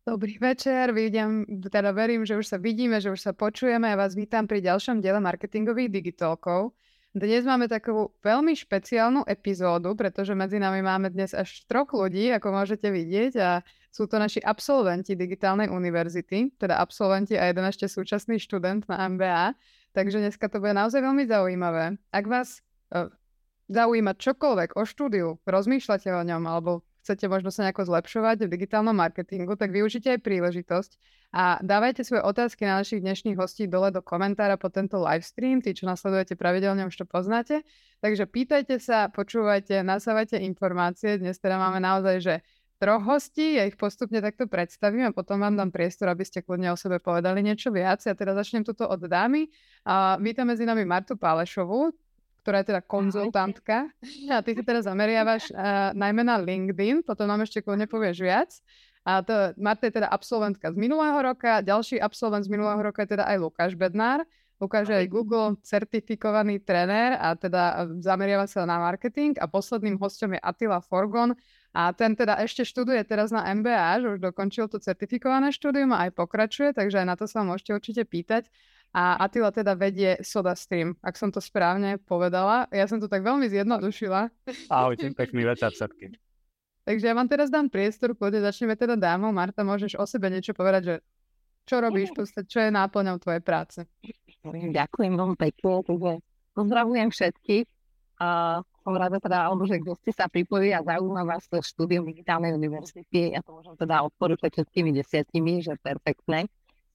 Dobrý večer, verím, že už sa vidíme, že už sa počujeme. Ja vás vítam pri ďalšom diele marketingových digitálkov. Dnes máme takú veľmi špeciálnu epizódu, pretože medzi nami máme dnes až 3 ľudí, ako môžete vidieť, a sú to naši absolventi digitálnej univerzity, teda absolventi a jeden ešte súčasný študent na MBA. Takže dneska to bude naozaj veľmi zaujímavé. Ak vás zaujíma čokoľvek o štúdiu, rozmýšľate o ňom alebo chcete možno sa nejako zlepšovať v digitálnom marketingu, tak využite aj príležitosť a dávajte svoje otázky na našich dnešných hostí dole do komentára po tento livestream. Tí, čo nasledujete pravidelne, už to poznáte. Takže pýtajte sa, počúvajte, nasávajte informácie. Dnes teda máme naozaj, že 3 hostí, ja ich postupne takto predstavím a potom vám dám priestor, aby ste kľudne o sebe povedali niečo viac. Ja teda začnem tuto od dámy. Vítam medzi nami Martu Pálešovú, ktorá je teda konzultantka. A ty sa teda zameriavaš najmä na LinkedIn, potom nám ešte kľudne povieš viac. A Marta je teda absolventka z minulého roka, ďalší absolvent z minulého roka je teda aj Lukáš Bednár. Lukáš je aj Google certifikovaný trenér a teda zameriava sa na marketing. A posledným hosťom je Attila Forgon. A ten teda ešte študuje teraz na MBA, že už dokončil to certifikované štúdium a aj pokračuje, takže aj na to sa môžete určite pýtať. A Attila teda vedie SodaStream, ak som to správne povedala. Ja som to tak veľmi zjednodušila. Ahojte, pekný večer všetkým. Takže ja vám teraz dám priestor, poďme začneme teda dámou. Marta, môžeš o sebe niečo povedať, že čo robíš, čo je náplňou tvojej práce? Ďakujem veľmi pekne, takže pozdravujem všetkých. Som rada teda, že kto ste sa pripojili a zaujíma vás to štúdium digitálnej univerzity. Ja to môžem teda odporúčať všetkými 10, že perfektné.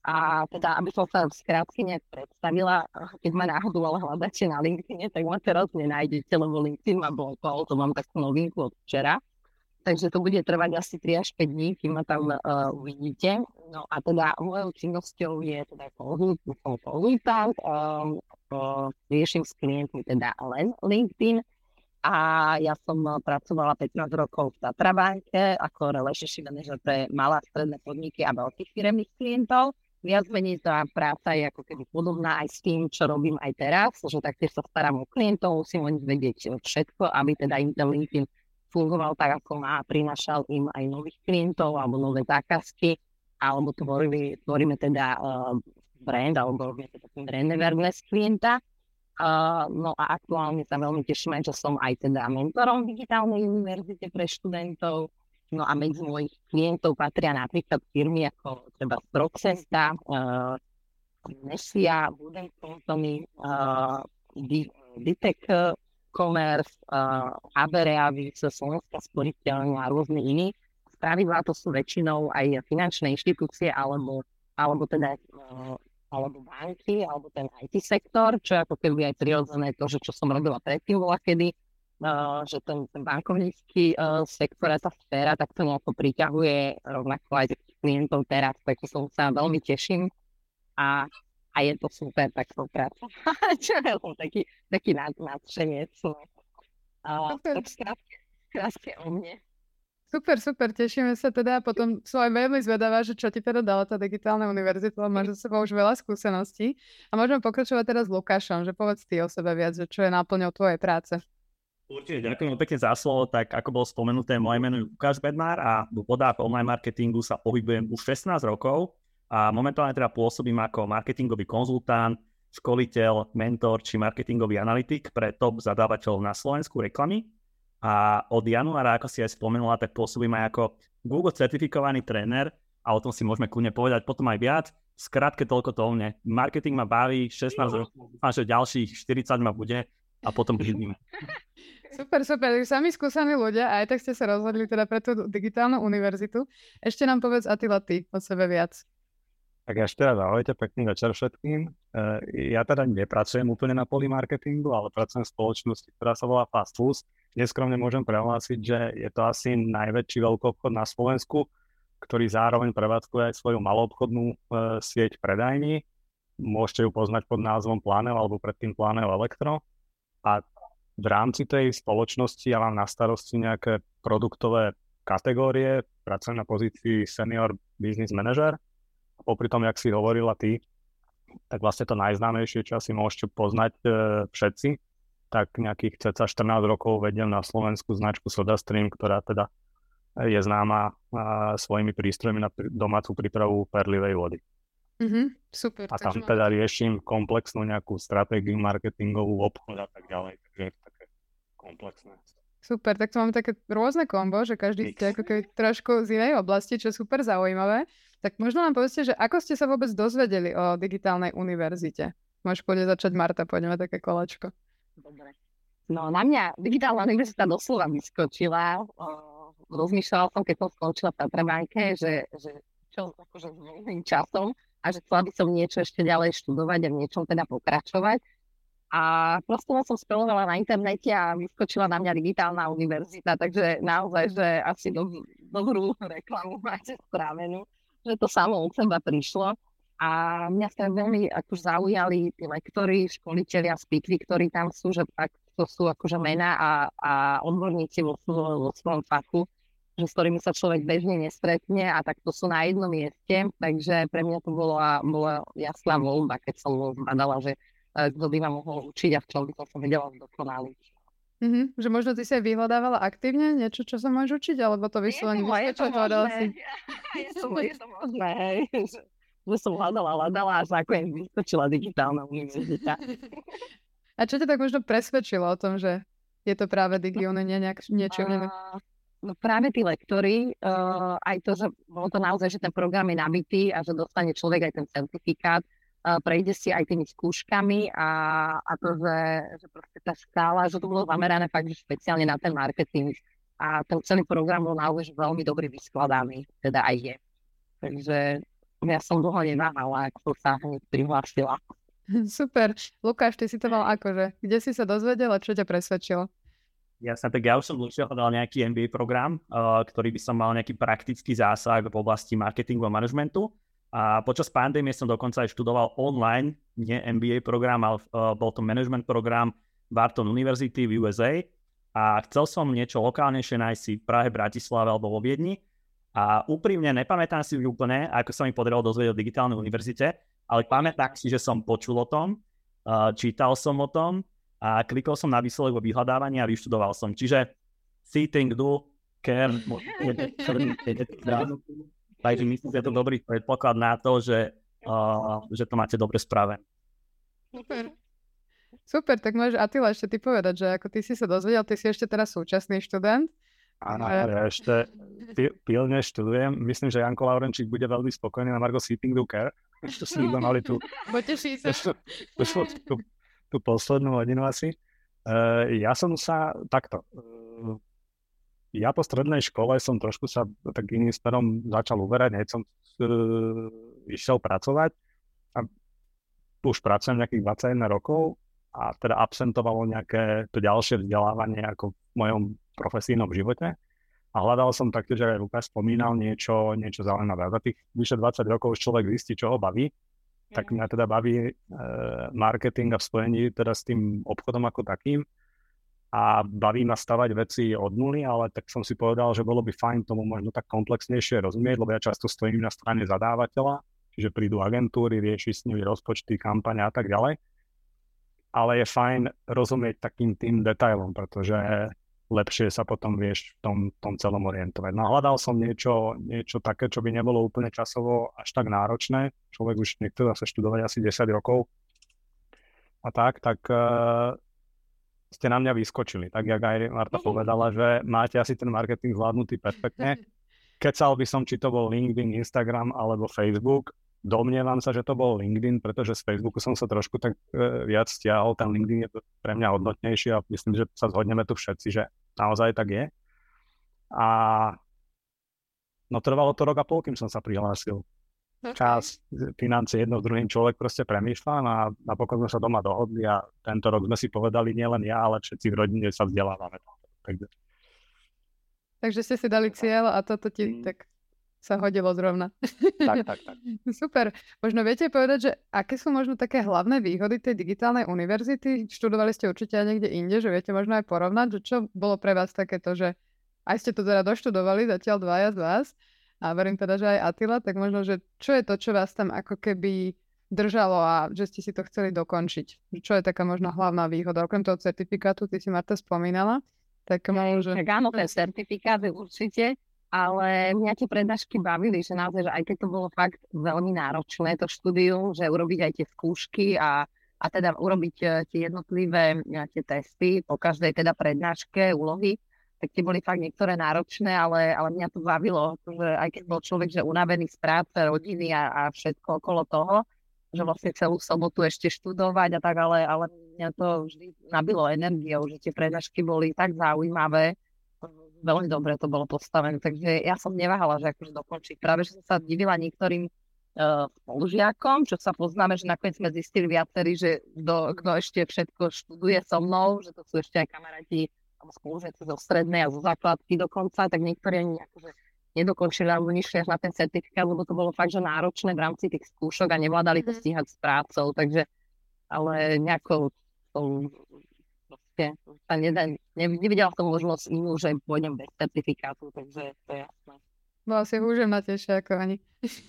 A teda, aby som sa skrátke nejak predstavila, keď ma náhodou ale hľadáte na LinkedIne, tak ma teraz nenájdete, lebo LinkedIn ma blokol, to mám takú novinku od včera. Takže to bude trvať asi 3 až 5 dní, kým ma tam uvidíte. No a teda mojou činnosťou je teda konzultant, riešim s klientmi teda len LinkedIn. A ja som pracovala 15 rokov v Tatrabanke ako relationship manager pre malé a stredné podniky a veľkých firemných klientov. Viac menej tá práca je ako keby podobná aj s tým, čo robím aj teraz, že taktiež sa starám o klientov, musím o nich vedieť všetko, aby teda im ten LinkedIn fungoval tak, ako má, prinášal im aj nových klientov alebo nové zákazky, alebo tvoríme teda brand, alebo robíme teda brand awareness klienta. No a aktuálne sa veľmi teším, že som aj teda mentorom digitálnej univerzite pre študentov. No a medzi mojich klientov patria napríklad firmy ako treba Procesta, Nessia, Wooden Company, Ditec Commerce, Abereavis, Slovenská sporiteľňa a rôzne iní. Spravidlá to sú väčšinou aj finančné inštitúcie alebo teda alebo banky, alebo ten IT sektor, čo je ako keby aj prirodzené to, že čo som robila predtým bola kedy, že ten bankovnícky sektor a tá sféra, tak to ako priťahuje rovnako aj tých klientov teraz, takže som sa veľmi teším a je to super, tak som práca. Čo je taký nadšenec. Tak krátke o mne. Super, tešíme sa teda. Potom som aj veľmi zvedavá, že čo ti teda dala tá digitálna univerzita, lebo máš za sebou už veľa skúseností. A môžeme pokračovať teraz s Lukášom, že povedz ty o sebe viac, že čo je náplňou tvojej práce. Určite, ďakujem pekne za slovo. Tak ako bolo spomenuté, moje meno je Lukáš Bednár a v vodách online marketingu sa pohybujem už 16 rokov a momentálne teda pôsobím ako marketingový konzultant, školiteľ, mentor či marketingový analytik pre top zadávateľov na Slovensku reklamy. A od januára, ako si aj spomenula, tak pôsobím aj ako Google certifikovaný tréner a o tom si môžeme kľudne povedať potom aj viac. Skrátke toľko to o mne. Marketing ma baví 16 rokov, a že ďalších 40 ma bude a potom vidíme. Super, sami skúsaní ľudia a aj tak ste sa rozhodli teda pre tú digitálnu univerzitu. Ešte nám povedz, Attila, ty o sebe viac. Tak ešte raz ahojte, pekný večer všetkým. Ja teda nepracujem úplne na poli marketingu, ale pracujem v spoločnosti, ktorá sa volá Fast Foods. Neskromne môžem prehlásiť, že je to asi najväčší veľkoobchod na Slovensku, ktorý zároveň prevádzkuje aj svoju maloobchodnú sieť predajní. Môžete ju poznať pod názvom Planeo alebo predtým Planeo Elektro. A v rámci tej spoločnosti ja mám na starosti nejaké produktové kategórie, pracujem na pozícii Senior Business Manager. A popri tom, jak si hovorila ty, tak vlastne to najznámejšie, čo asi môžete poznať všetci, tak nejakých cca 14 rokov vediem na Slovensku značku SodaStream, ktorá teda je známa svojimi prístrojmi na domácu prípravu perlivej vody. Super. A tam teda riešim komplexnú nejakú stratégiu marketingovú, obchod a tak ďalej. Takže je to také komplexné. Super, tak to máme také rôzne kombo, že každý ste ako keby trošku z inej oblasti, čo je super zaujímavé. Tak možno nám povedzte, že ako ste sa vôbec dozvedeli o digitálnej univerzite? Môžeš začať, Marta, poďme také kolačko. Dobre. No na mňa digitálna univerzita doslova vyskočila. Rozmýšľala som, keď som skončila v Tatrabanke, že čo akože s voľným časom a že chcela by som niečo ešte ďalej študovať a v niečom teda pokračovať. A prosto som scrollovala na internete a vyskočila na mňa digitálna univerzita, takže naozaj, že asi dobrú reklamu máte spravenú, že to samo od seba prišlo. A mňa sa veľmi akože zaujali tí lektori, školitelia, speakery, ktorí tam sú, že to sú akože mená a odborníci vo svojom fachu, že s ktorými sa človek bežne nestretne a tak to sú na jednom mieste, takže pre mňa to bola jasná voľba, keď som zbadala, že kto by ma mohol učiť a v čom by som sa vedela dokonaliť. Že možno ty si aj vyhľadávala aktívne niečo, čo sa môžeš učiť, alebo to vyslovene vyskočilo? Je to možné, hej. Že som hľadala a nakoniec vyskočila digitálna univerzita. A čo ťa tak možno presvedčilo o tom, že je to práve digióne, niečo iné? No práve tí lektori, aj to, že bolo to naozaj, že ten program je nabitý a že dostane človek aj ten certifikát, prejde si aj tými skúškami a to, že proste tá škála, že to bolo zamerané fakt, že špeciálne na ten marketing a ten celý program bol naozaj veľmi dobre vyskladaný, teda aj je. Takže ja som dlho neváhala, ako sa hneď prihlásila. Super. Lukáš, ty si to mal akože? Kde si sa dozvedel a čo ťa presvedčilo? Jasne, tak ja už som dlhšie hľadal nejaký MBA program, ktorý by som mal nejaký praktický zásah v oblasti marketingu a manažmentu. A počas pandémie som dokonca aj študoval online, nie MBA program, ale bol to management program Wharton University v USA. A chcel som niečo lokálnejšie nájsť si v Prahe, Bratislave alebo vo Viedni. A úprimne nepamätám si úplne, ako sa mi podarilo dozvedieť o digitálnej univerzite, ale pamätám si, že som počul o tom, čítal som o tom a klikol som na výsledok vo vyhľadávaní a vyštudoval som. Čiže see, think, do, care. Takže myslím, že je to dobrý predpoklad na to, že to máte dobre spravené. Super, tak môžeš Attila ešte ty povedať, že ako ty si sa dozvedel, ty si ešte teraz súčasný študent. Áno, ja ešte pilne študujem. Myslím, že Janko Laurenčík bude veľmi spokojný na Margo Sitting do Care. Ešte si mali tú poslednú hodinu asi. Ja som sa takto... Ja po strednej škole som trošku sa tak iným smerom začal uberať, hneď som išiel pracovať a už pracujem nejakých 21 rokov a teda absentovalo nejaké to ďalšie vzdelávanie ako v mojom profesijnom živote a hľadal som taktiež, že aj Lukáš spomínal niečo zaujímavé. Za tých vyše 20 rokov človek zistí, čo ho baví, tak mňa teda baví marketing a v spojení teda s tým obchodom ako takým. A baví ma stavať veci od nuly, ale tak som si povedal, že bolo by fajn tomu možno tak komplexnejšie rozumieť, lebo ja často stojím na strane zadávateľa, čiže prídu agentúry, rieši s nimi rozpočty, kampane a tak ďalej. Ale je fajn rozumieť takým tým detailom, pretože lepšie sa potom vieš v tom celom orientovať. No hľadal som niečo také, čo by nebolo úplne časovo až tak náročné. Človek už nechce zase študovať asi 10 rokov. A tak ste na mňa vyskočili, tak jak aj Marta povedala, že máte asi ten marketing zvládnutý perfektne. Kecal by som, či to bol LinkedIn, Instagram alebo Facebook. Domnievam sa, že to bol LinkedIn, pretože z Facebooku som sa trošku tak viac stiahol. Ten LinkedIn je pre mňa hodnotnejší a myslím, že sa zhodneme tu všetci, že naozaj tak je. A no trvalo to 1,5 roka, kým som sa prihlásil. Čas, financie, jedno s druhým človek proste premýšľa a napokon sme sa doma dohodli a tento rok sme si povedali nielen ja, ale všetci v rodine sa vzdelávame. Takže ste si dali cieľ a toto ti tak sa hodilo zrovna. Tak. Super. Možno viete povedať, že aké sú možno také hlavné výhody tej digitálnej univerzity? Študovali ste určite aj niekde inde, že viete možno aj porovnať, že čo bolo pre vás takéto, že aj ste to teda doštudovali, zatiaľ dvaja z vás, a verím teda, že aj Attila, tak možno, že čo je to, čo vás tam ako keby držalo a že ste si to chceli dokončiť? Čo je taká možno hlavná výhoda? Okrem toho certifikátu, ty si Marta spomínala. Tak áno, ten certifikát je určite. ale mňa tie prednášky bavili, že naozaj, že aj keď to bolo fakt veľmi náročné, to štúdium, že urobiť aj tie skúšky a teda urobiť tie jednotlivé tie testy po každej teda prednáške, úlohy, tak tie boli fakt niektoré náročné, ale mňa to bavilo, že aj keď bol človek, že unavený z práce, rodiny a všetko okolo toho, že vlastne celú sobotu ešte študovať a tak, ale mňa to vždy nabilo energiou, že tie prednášky boli tak zaujímavé, veľmi dobre to bolo postavené, takže ja som neváhala, že akože dokončiť. Práve, že som sa divila niektorým spolužiakom, čo sa poznáme, že nakoniec sme zistili viacerí, že kto ešte všetko študuje so mnou, že to sú ešte aj kamaráti alebo spolužiaci zo strednej a zo základky dokonca, tak niektorí ani akože nedokončili alebo nešli až na ten certifikát, lebo to bolo fakt, že náročné v rámci tých skúšok a nevládali to stíhať s prácou, takže ale nejako to sa nevidela som možnosť inú, že pôjdem bez certifikátu, takže to je jasné. Bola si húževnatejšia ako ani.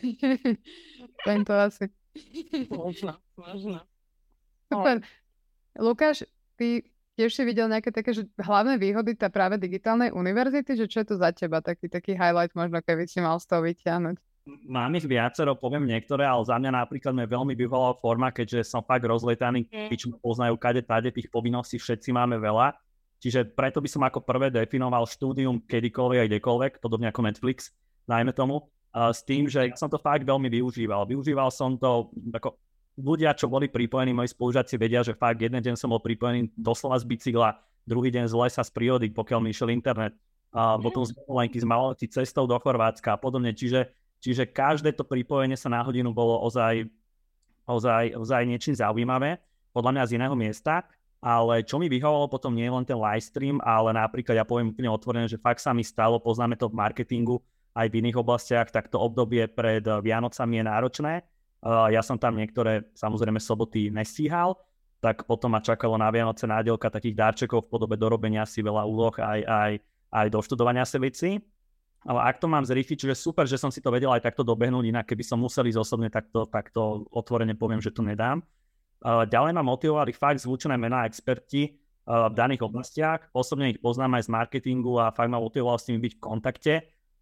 To asi. Možno. Super. Lukáš, ty tiež si videl nejaké také, že hlavné výhody tá práve digitálnej univerzity, že čo je to za teba, taký highlight možno, keby si mal z toho vyťahnuť? Mám ich viacero, poviem niektoré, ale za mňa napríklad mi veľmi vyvolala forma, keďže som fakt rozletaný, čo poznajú kade tade, tých povinností všetci máme veľa. Čiže preto by som ako prvé definoval štúdium kedykoľvek a kdekoľvek, podobne ako Netflix, najmä tomu, s tým, že som to fakt veľmi využíval. Využíval som to, ako ľudia, čo boli pripojení, moji spolužiaci vedia, že fakt jeden deň som bol pripojený doslova z bicykla, druhý deň z lesa, z prírody, pokiaľ mi išiel internet, potom z dovolenky, z malosti cestou do Chorvátska a podobne. Čiže každé to pripojenie sa na hodinu bolo ozaj niečím zaujímavé, podľa mňa z iného miesta, ale čo mi vyhovalo potom nie len ten live stream, ale napríklad ja poviem úplne otvorené, že fakt sa mi stalo, poznáme to v marketingu, aj v iných oblastiach, tak to obdobie pred Vianocami je náročné. Ja som tam niektoré, samozrejme, soboty nestíhal, tak potom ma čakalo na Vianoce nádielka takých darčekov v podobe dorobenia si veľa úloh aj doštudovania si veci. Ale ak to mám zrýchliť, čiže super, že som si to vedel aj takto dobehnúť, inak keby som musel ísť osobne, takto otvorene poviem, že to nedám. Ďalej ma motivovali fakt zvučené mená experti v daných oblastiach. Osobne ich poznám aj z marketingu a fakt ma motivoval s nimi byť v kontakte.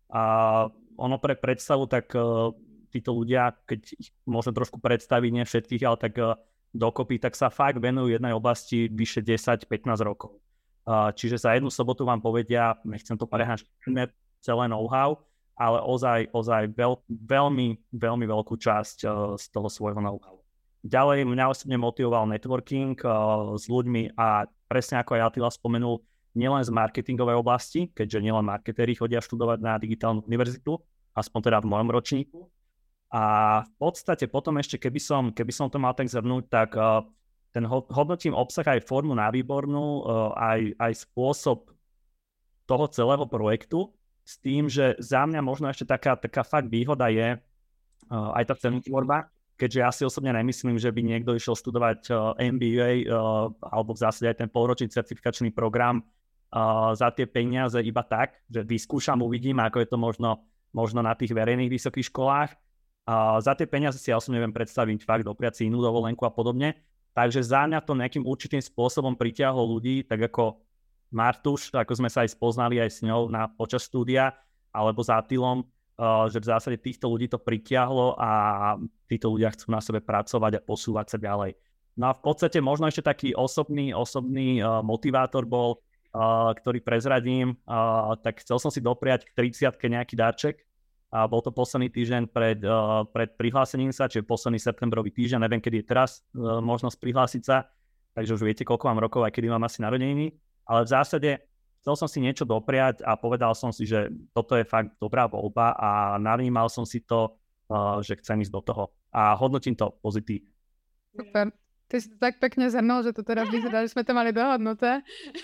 Ono pre predstavu, tak títo ľudia, keď ich môžem trošku predstaviť, nie všetkých, ale tak dokopy, tak sa fakt venujú jednej oblasti vyše 10-15 rokov. Čiže za jednu sobotu vám povedia, nechcem to preháňať, celé know-how, ale ozaj veľmi veľkú časť z toho svojho know-how. Ďalej mňa osobne motivoval networking s ľuďmi a presne ako aj Attila spomenul, nielen z marketingovej oblasti, keďže nielen marketéri chodia študovať na digitálnu univerzitu, aspoň teda v mojom ročníku. A v podstate potom ešte, keby som to mal tak zhrnúť, tak ten hodnotím obsah aj formu na výbornú, aj spôsob toho celého projektu, s tým, že za mňa možno ešte taká fakt výhoda je aj tá cenotvorba, keďže ja si osobne nemyslím, že by niekto išiel študovať MBA alebo v zásade aj ten polročný certifikačný program za tie peniaze iba tak, že vyskúšam, uvidím, ako je to možno na tých verejných vysokých školách. Za tie peniaze si ja osobne neviem predstaviť fakt dopriať si inú dovolenku a podobne. Takže za mňa to nejakým určitým spôsobom pritiahlo ľudí, tak ako Martuš, ako sme sa aj spoznali aj s ňou počas štúdia, alebo s Attilom, že v zásade týchto ľudí to pritiahlo a títo ľudia chcú na sebe pracovať a posúvať sa ďalej. No a v podstate možno ešte taký osobný motivátor bol, ktorý prezradím, tak chcel som si dopriať k 30-ke nejaký darček. Bol to posledný týždeň pred prihlásením sa, čiže posledný septembrový týždeň, neviem, kedy je teraz možnosť prihlásiť sa, takže už viete, koľko mám rokov, aj kedy mám asi narodeniny. Ale v zásade chcel som si niečo dopriať a povedal som si, že toto je fakt dobrá voľba a navnímal som si to, že chcem ísť do toho. A hodnotím to pozitívne. Super. Ty si to tak pekne zhrnul, že to teraz vyzerá, že sme to mali dohodnuté.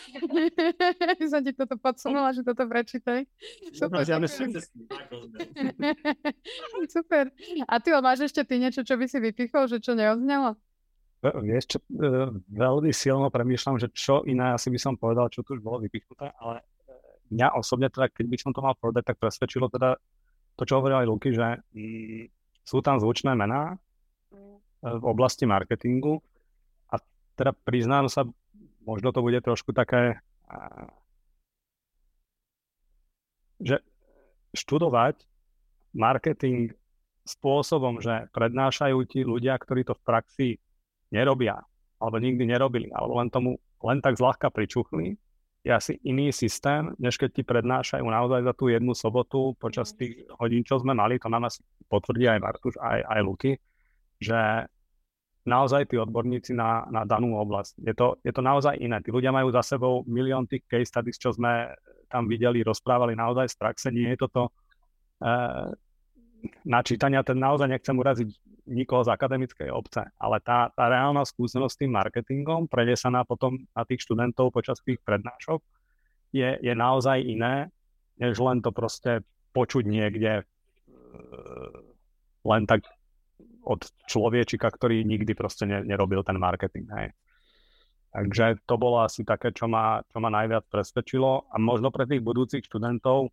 Som ti toto podsunula, že toto prečítaj. Super. Super. A ty máš ešte niečo, čo by si vypichol, že čo neodznelo? Vieš čo, veľmi silno premýšľam, že čo iné asi by som povedal, čo tu už bolo vypichnuté, ale mňa osobne teda, keď by som to mal povedať, tak presvedčilo teda to, čo hovoril aj Luky, že sú tam zvučné mená v oblasti marketingu a teda priznám sa, možno to bude trošku také, že študovať marketing spôsobom, že prednášajú ti ľudia, ktorí to v praxi nerobia, alebo nikdy nerobili, alebo len tak zľahka pričuchli, je asi iný systém, než keď ti prednášajú naozaj za tú jednu sobotu počas tých hodín, čo sme mali, to nám asi potvrdí aj Martuš, aj Luky, že naozaj tí odborníci na danú oblasť. Je to naozaj iné. Tí ľudia majú za sebou milión tých case studies, čo sme tam videli, rozprávali naozaj z praxe. Nie je toto na čítania, ten naozaj nechcem uraziť nikoho z akademickej obce, ale tá reálna skúsenosť s tým marketingom, prenesená potom na tých študentov počas tých prednášok, je naozaj iné, než len to proste počuť niekde len tak od človečika, ktorý nikdy proste nerobil ten marketing. Hej. Takže to bolo asi také, čo ma najviac presvedčilo a možno pre tých budúcich študentov,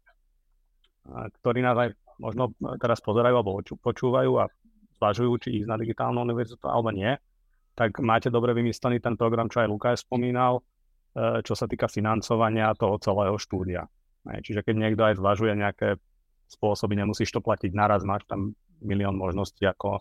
ktorí nás aj možno teraz pozerajú alebo počúvajú a zvažujú, či ísť na digitálnu univerzitu alebo nie, tak máte dobre vymyslený ten program, čo aj Lukáš spomínal, čo sa týka financovania toho celého štúdia. Čiže keď niekto aj zvažuje nejaké spôsoby, nemusíš to platiť naraz, máš tam milión možností, ako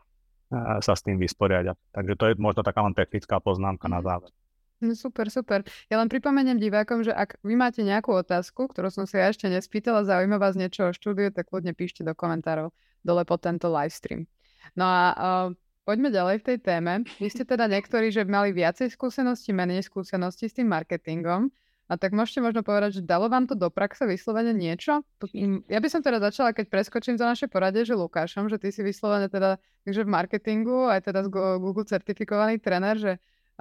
sa s tým vysporiadať. Takže to je možno taká len technická poznámka na záver. No super. Ja len pripomeniem divákom, že ak vy máte nejakú otázku, ktorú som si ja ešte nespýtala, zaujíma vás niečo o štúdiu, tak kľudne píšte do komentárov dole pod tento livestream. No a poďme ďalej v tej téme. Vy ste teda niektorí, že mali viacej skúseností, menej skúseností s tým marketingom. A tak môžete možno povedať, že dalo vám to do praxe vyslovene niečo? Ja by som teda začala, keď preskočím za naše poradie, že Lukášom, že ty si vyslovene teda takže v marketingu, aj teda z Google certifikovaný tréner, že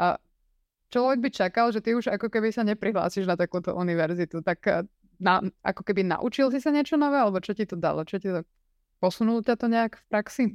človek by čakal, že ty už ako keby sa neprihlásiš na takúto univerzitu. Tak ako keby naučil si sa niečo nové, alebo čo ti to dalo? Čo ti to posunulo ťa to nejak v praxi?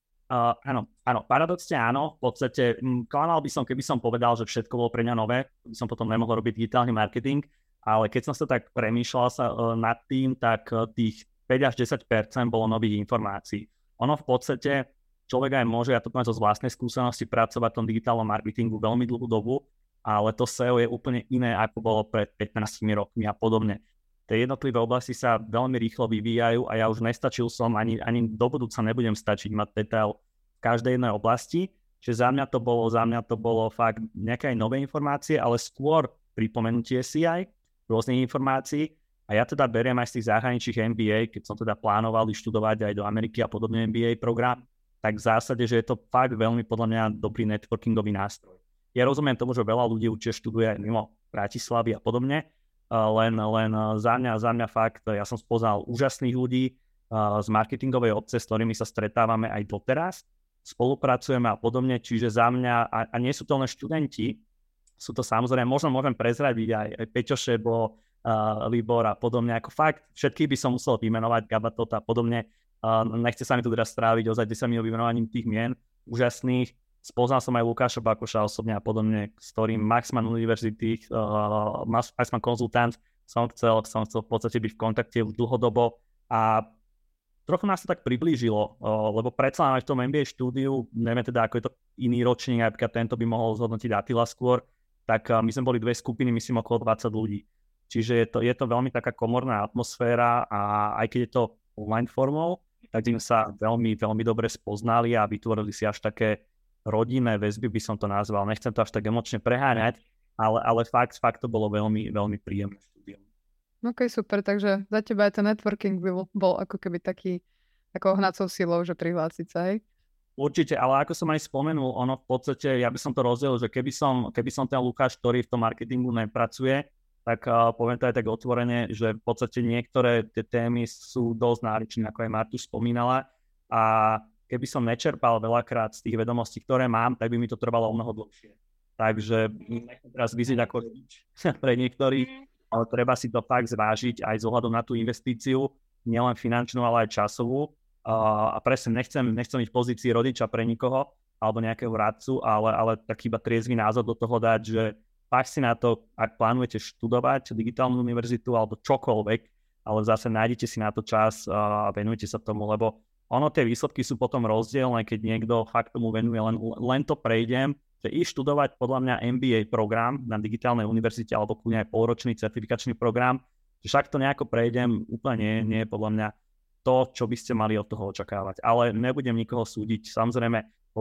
Áno, paradoxne áno. V podstate klamal by som, keby som povedal, že všetko bolo pre mňa nové, by som potom nemohol robiť digitálny marketing, ale keď som sa tak premýšľal nad tým, tak tých 5 až 10% bolo nových informácií. Ono v podstate človek aj môže, ja to poviem zo vlastnej skúsenosti, pracovať v tom digitálnom marketingu veľmi dlhú dobu, ale to SEO je úplne iné, ako bolo pred 15 rokmi a podobne. Tie jednotlivé oblasti sa veľmi rýchlo vyvíjajú a ja už nestačil som, ani do budúca nebudem stačiť mať detail v každej jednej oblasti, že za mňa to bolo fakt nejaké nové informácie, ale skôr pripomenutie si aj rôznych informácií a ja teda beriem aj z tých zahraničných MBA, keď som teda plánoval študovať aj do Ameriky a podobne MBA program, tak v zásade, že je to fakt veľmi podľa mňa dobrý networkingový nástroj. Ja rozumiem tomu, že veľa ľudí určite študuje aj mimo Bratislavy a podobne, len za mňa fakt, ja som spoznal úžasných ľudí z marketingovej obce, s ktorými sa stretávame aj doteraz, spolupracujeme a podobne, čiže za mňa, a nie sú to len študenti, sú to samozrejme, možno môžem prezradiť aj Peťo Šebo, Libor a podobne, ako fakt, všetkých by som musel vymenovať, Gabatot a podobne, nechce sa mi tu teraz stráviť ozaj 10 minút vymenovaním tých mien úžasných. Spoznal som aj Lukáša Bakoša osobne a podobne, s ktorým Maxman University, Maxman konzultant, som chcel v podstate byť v kontakte už dlhodobo a trochu nás to tak priblížilo, lebo predsa aj v tom MBA štúdiu, neviem teda, ako je to iný ročník, napríklad tento by mohol zhodnotiť Attila skôr, tak my sme boli dve skupiny, myslím okolo 20 ľudí. Čiže je to veľmi taká komorná atmosféra a aj keď je to online formou, tak sme sa veľmi, veľmi dobre spoznali a vytvorili si až také rodinné väzby, by som to nazval. Nechcem to až tak emočne preháňať, ale fakt to bolo veľmi, veľmi príjemné štúdium. OK, super, takže za teba aj ten networking bol ako keby takou hnacou silou, že prihlásiť sa, hej? Určite, ale ako som aj spomenul, ono v podstate, ja by som to rozdelil, že keby som ten Lukáš, ktorý v tom marketingu nepracuje, tak poviem to aj tak otvorene, že v podstate niektoré tie témy sú dosť náročné, ako aj Martuš spomínala, a keby som nečerpal veľakrát z tých vedomostí, ktoré mám, tak by mi to trvalo o mnoho dlhšie. Takže nechcem teraz vyzieť ako rodič pre niektorých, ale treba si to fakt zvážiť aj z ohľadom na tú investíciu, nielen finančnú, ale aj časovú. A presne nechcem byť v pozícii rodiča pre nikoho alebo nejakého radcu, ale tak iba triezvy názor do toho dať, že fakt si na to, ak plánujete študovať digitálnu univerzitu alebo čokoľvek, ale zase nájdete si na to čas a venujete sa tomu, lebo ono, tie výsledky sú potom rozdielne, keď niekto fakt tomu venuje, len to prejdem, že študovať podľa mňa MBA program na digitálnej univerzite alebo kľudne aj polročný certifikačný program Však to nejako prejdem, úplne nie je podľa mňa to, čo by ste mali od toho očakávať. Ale nebudem nikoho súdiť. Samozrejme,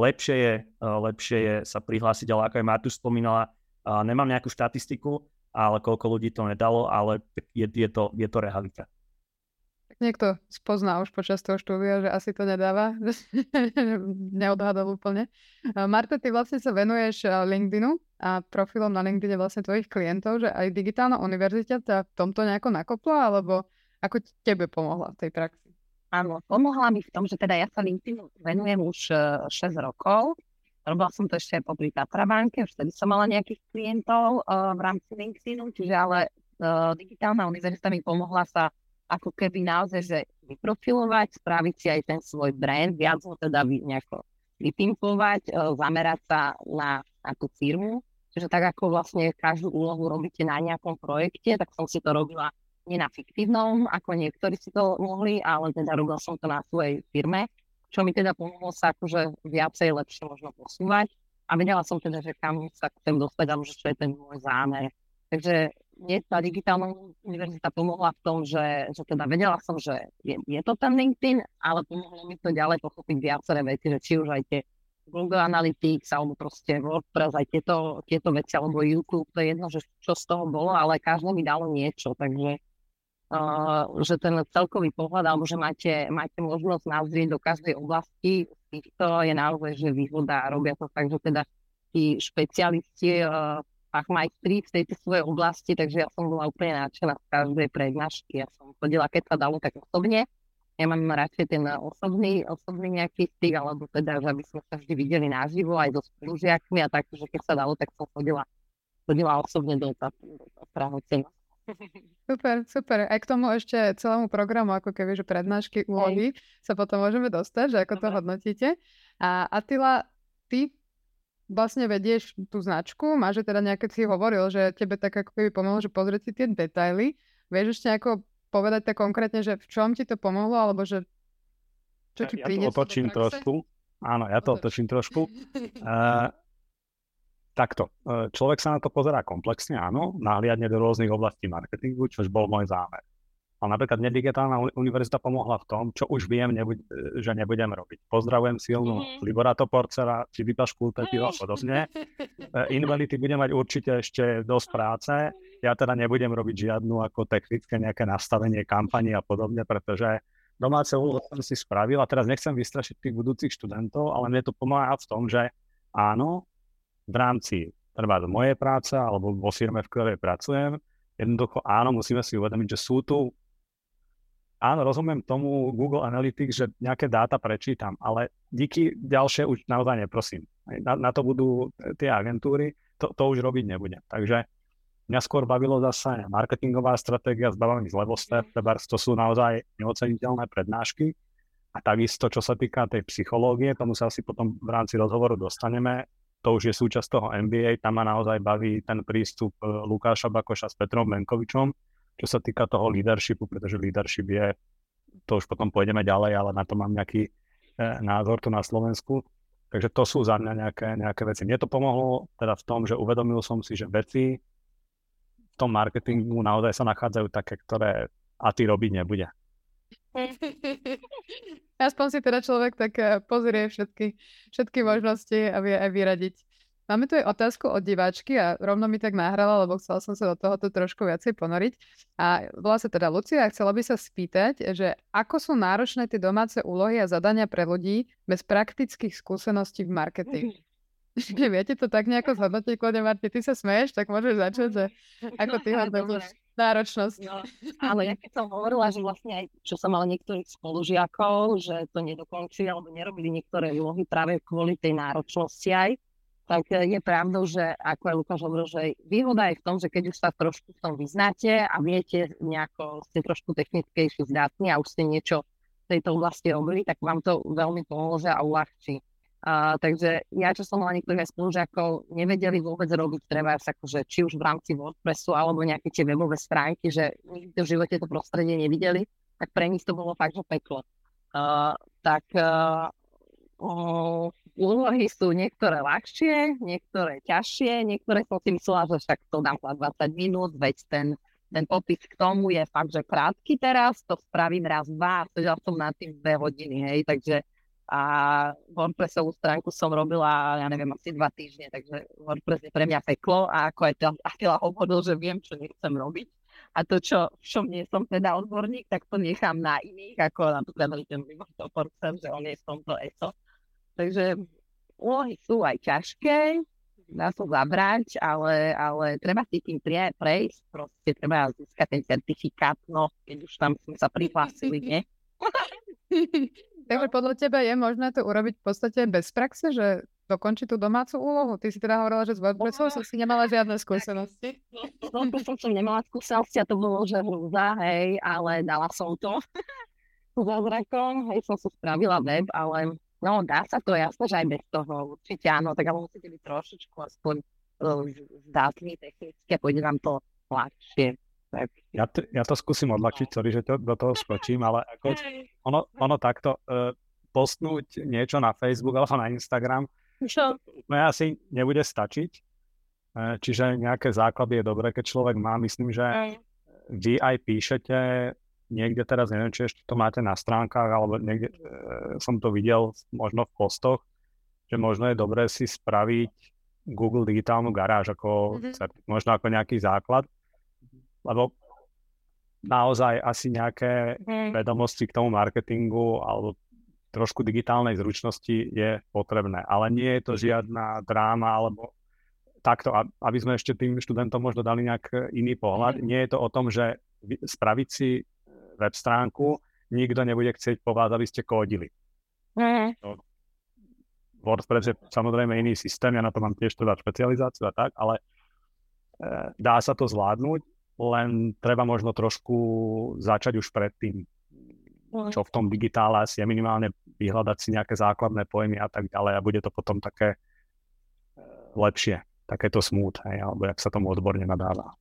lepšie je sa prihlásiť, ale ako aj Martu spomínala, nemám nejakú štatistiku, ale koľko ľudí to nedalo, ale je to realita. Niekto spozná už počas toho štúdia, že asi to nedáva. Neodhadol úplne. Marta, ty vlastne sa venuješ LinkedInu a profilom na LinkedIne vlastne tvojich klientov, že aj digitálna univerzita ťa v tomto nejako nakopla, alebo ako tebe pomohla v tej praxi? Áno, pomohla mi v tom, že teda ja sa LinkedInu venujem už 6 rokov. Robila som to ešte aj popri Tatrabanke, už tedy som mala nejakých klientov v rámci LinkedInu, čiže ale digitálna univerzita mi pomohla sa ako keby naozaj, že vyprofilovať, spraviť si aj ten svoj brand, viac ho teda nejako vypimpovať, zamerať sa na tú firmu. Čiže tak ako vlastne každú úlohu robíte na nejakom projekte, tak som si to robila nie na fiktívnom, ako niektorí si to mohli, ale teda robila som to na svojej firme, čo mi teda pomohlo sa akože viacej lepšie možno posúvať. A vedela som teda, že kam sa chcem dostať, alebo že čo je ten môj zámer. Takže mne tá digitálna univerzita pomohla v tom, že teda vedela som, že je to ten LinkedIn, ale pomohlo mi to ďalej pochopiť viaceré veci, že či už aj tie Google Analytics, alebo proste WordPress, aj tieto veci, alebo YouTube, to je jedno, že čo z toho bolo, ale každé mi dalo niečo, takže že ten celkový pohľad, alebo že máte možnosť nazrieť do každej oblasti, to je naozaj, že výhoda, robia to tak, že teda tí špecialisti fachmajstri v tejto svojej oblasti, takže ja som bola úplne nadšená z každej prednášky. Ja som chodila, keď sa dalo, tak osobne. Ja mám radšej ten osobný nejaký styk, alebo teda, že aby sme sa vždy videli naživo aj so spolužiakmi a tak, že keď sa dalo, tak som chodila osobne do Prahoci. Super. Aj k tomu ešte celému programu, ako keby, že prednášky, úlohy sa potom môžeme dostať, že ako to hodnotíte. A Attila, ty vlastne vedieš tú značku, máš teda nejaké, si hovoril, že tebe tak ako keby pomohlo, že pozrieť si tie detaily. Vieš ešte nejako povedať tak konkrétne, že v čom ti to pomohlo, alebo že čo ti prinieslo do praxe? Ja to otočím trošku. Takto. Človek sa na to pozerá komplexne, áno, nahliadne do rôznych oblastí marketingu, čož bol môj zámer. Ale napríklad digitálna univerzita pomohla v tom, čo už viem, že nebudem robiť. Pozdravujem silnú Libora Toporcera, či Vypaš Kultetyho a podobne. Invality budem mať určite ešte dosť práce. Ja teda nebudem robiť žiadnu ako technické nejaké nastavenie kampani a podobne, pretože domáce úlohy som si spravil a teraz nechcem vystrašiť tých budúcich študentov, ale mne to pomáha v tom, že áno, v rámci treba do mojej práce alebo vo firme, v ktorej pracujem, jednoducho áno, musíme si uvedomiť, že sú tu. Áno, rozumiem tomu Google Analytics, že nejaké dáta prečítam, ale díky ďalšie už naozaj neprosím. Na to budú tie agentúry, to už robiť nebudem. Takže mňa skôr bavilo zase marketingová stratégia, zbavený z levoster, to sú naozaj neoceniteľné prednášky. A takisto, čo sa týka tej psychológie, tomu sa asi potom v rámci rozhovoru dostaneme, to už je súčasť toho MBA, tam ma naozaj baví ten prístup Lukáša Bakoša s Petrom Benkovičom, čo sa týka toho leadershipu, pretože leadership je, to už potom pôjdeme ďalej, ale na to mám nejaký názor tu na Slovensku. Takže to sú za mňa nejaké veci. Mne to pomohlo teda v tom, že uvedomil som si, že veci v tom marketingu naozaj sa nachádzajú také, ktoré ty robiť nebude. Aspoň si teda človek tak pozrie všetky možnosti a vie aj vyradiť. Máme tu aj otázku od diváčky a rovno mi tak nahrala, lebo chcela som sa do tohoto trošku viacej ponoriť. A volá sa teda Lucia a chcela by sa spýtať, že ako sú náročné tie domáce úlohy a zadania pre ľudí bez praktických skúseností v marketingu? Viete to tak nejako zhodnotiť, kľudne Marti, ty sa smeješ, tak môžeš začať, že ako ty hodnotíš náročnosť. No, ale ja keď som hovorila, že vlastne aj čo som mala niektorých spolužiakov, že to nedokončili alebo nerobili niektoré úlohy práve kvôli tej náročnosti aj, tak je pravdou, že ako aj Lukáš hovoril, že výhoda je v tom, že keď už sa trošku v tom vyznáte a viete nejako, ste trošku technickejší zdatní a už ste niečo v tejto oblasti robili, tak vám to veľmi pomôže a uľahčí. Takže ja, čo som mala niektorých spolužiakov, nevedeli vôbec robiť treba akože, či už v rámci WordPressu alebo nejaké tie webové stránky, že nikdy v živote to prostredie nevideli, tak pre nich to bolo fakt, že peklo. Úlohy sú niektoré ľahšie, niektoré ťažšie, niektoré som si myslela, že však to dám za 20 minút, veď ten ten popis k tomu je fakt, že krátky teraz, to spravím raz, dva, sedela som na tým 2 hodiny, hej, takže a WordPressovú stránku som robila, ja neviem, asi 2 týždne, takže WordPress je pre mňa peklo a ako aj Attila hovoril, že viem, čo nechcem robiť. A to, čo nie som teda odborník, tak to nechám na iných, ako napríklad ten Libor Toporcev, že on je v tomto ESO. Takže úlohy sú aj ťažké, dá sa zabrať, ale treba si tým prejsť, proste treba získať ten certifikát, no keď už tam sme sa prihlásili, nie? Takže podľa teba je možné to urobiť v podstate bez praxe, že dokončiť tú domácu úlohu? Ty si teda hovorila, že s WordPressom som si nemala žiadne skúsenosti. S WordPressom som nemala skúsenosti a to bolo, že hrúza, hej, ale dala som to zázrakom, hej, som si spravila web, ale no dá sa to, jasné, že aj bez toho, určite áno, tak ale musíte byť trošičku aspoň zdátny technicky a pôjde vám to ľahšie. Ja to skúsim odľahčiť, sorry, že do toho skočím, ale ako ono takto postnúť niečo na Facebook alebo na Instagram, no asi nebude stačiť. Čiže nejaké základy je dobré, keď človek má. Myslím, že vy aj píšete niekde teraz, neviem, či ešte to máte na stránkach, alebo niekde som to videl možno v postoch, že možno je dobré si spraviť Google digitálnu garáž možno ako nejaký základ, lebo naozaj asi nejaké vedomosti k tomu marketingu alebo trošku digitálnej zručnosti je potrebné. Ale nie je to žiadna dráma alebo takto, aby sme ešte tým študentom možno dali nejak iný pohľad. Nie je to o tom, že spraviť si web stránku, nikto nebude chcieť po vás, aby ste kódili. WordPress je samozrejme iný systém, ja na to mám tiež teda špecializáciu a tak, ale dá sa to zvládnuť, len treba možno trošku začať už predtým, čo v tom digitále asi je minimálne vyhľadať si nejaké základné pojmy a tak ďalej a bude to potom také lepšie, takéto smooth, alebo jak sa tomu odborne nadáva.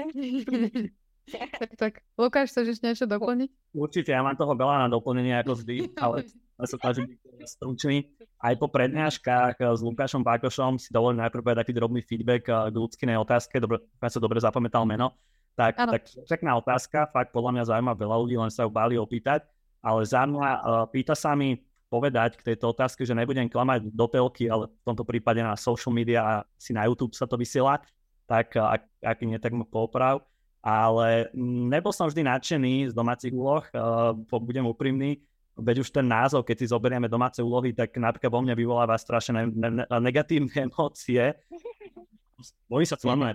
Tak, Lukáš, chceš niečo doplniť? Určite, ja mám toho veľa na doplnenie ako vždy, ale sa snažím byť stručný. Aj po prednáškach s Lukášom Bakošom si dovolím najprv taký drobný feedback k ľudskinej otázke, ja som dobre zapamätal meno. Tak pekná otázka, fakt podľa mňa zaujíma veľa ľudí, len sa ju báli opýtať, ale za mňa pýta sa mi povedať k tejto otázke, že nebudem klamať do telky, ale v tomto prípade na social media a si na YouTube sa to vysiela, tak ak nie, tak ma pooprav. Ale nebol som vždy nadšený z domácich úloh, budem úprimný, veď už ten názov, keď si zoberieme domáce úlohy, tak napríklad vo mne vyvoláva strašne negatívne emócie. Bojím sa clamať.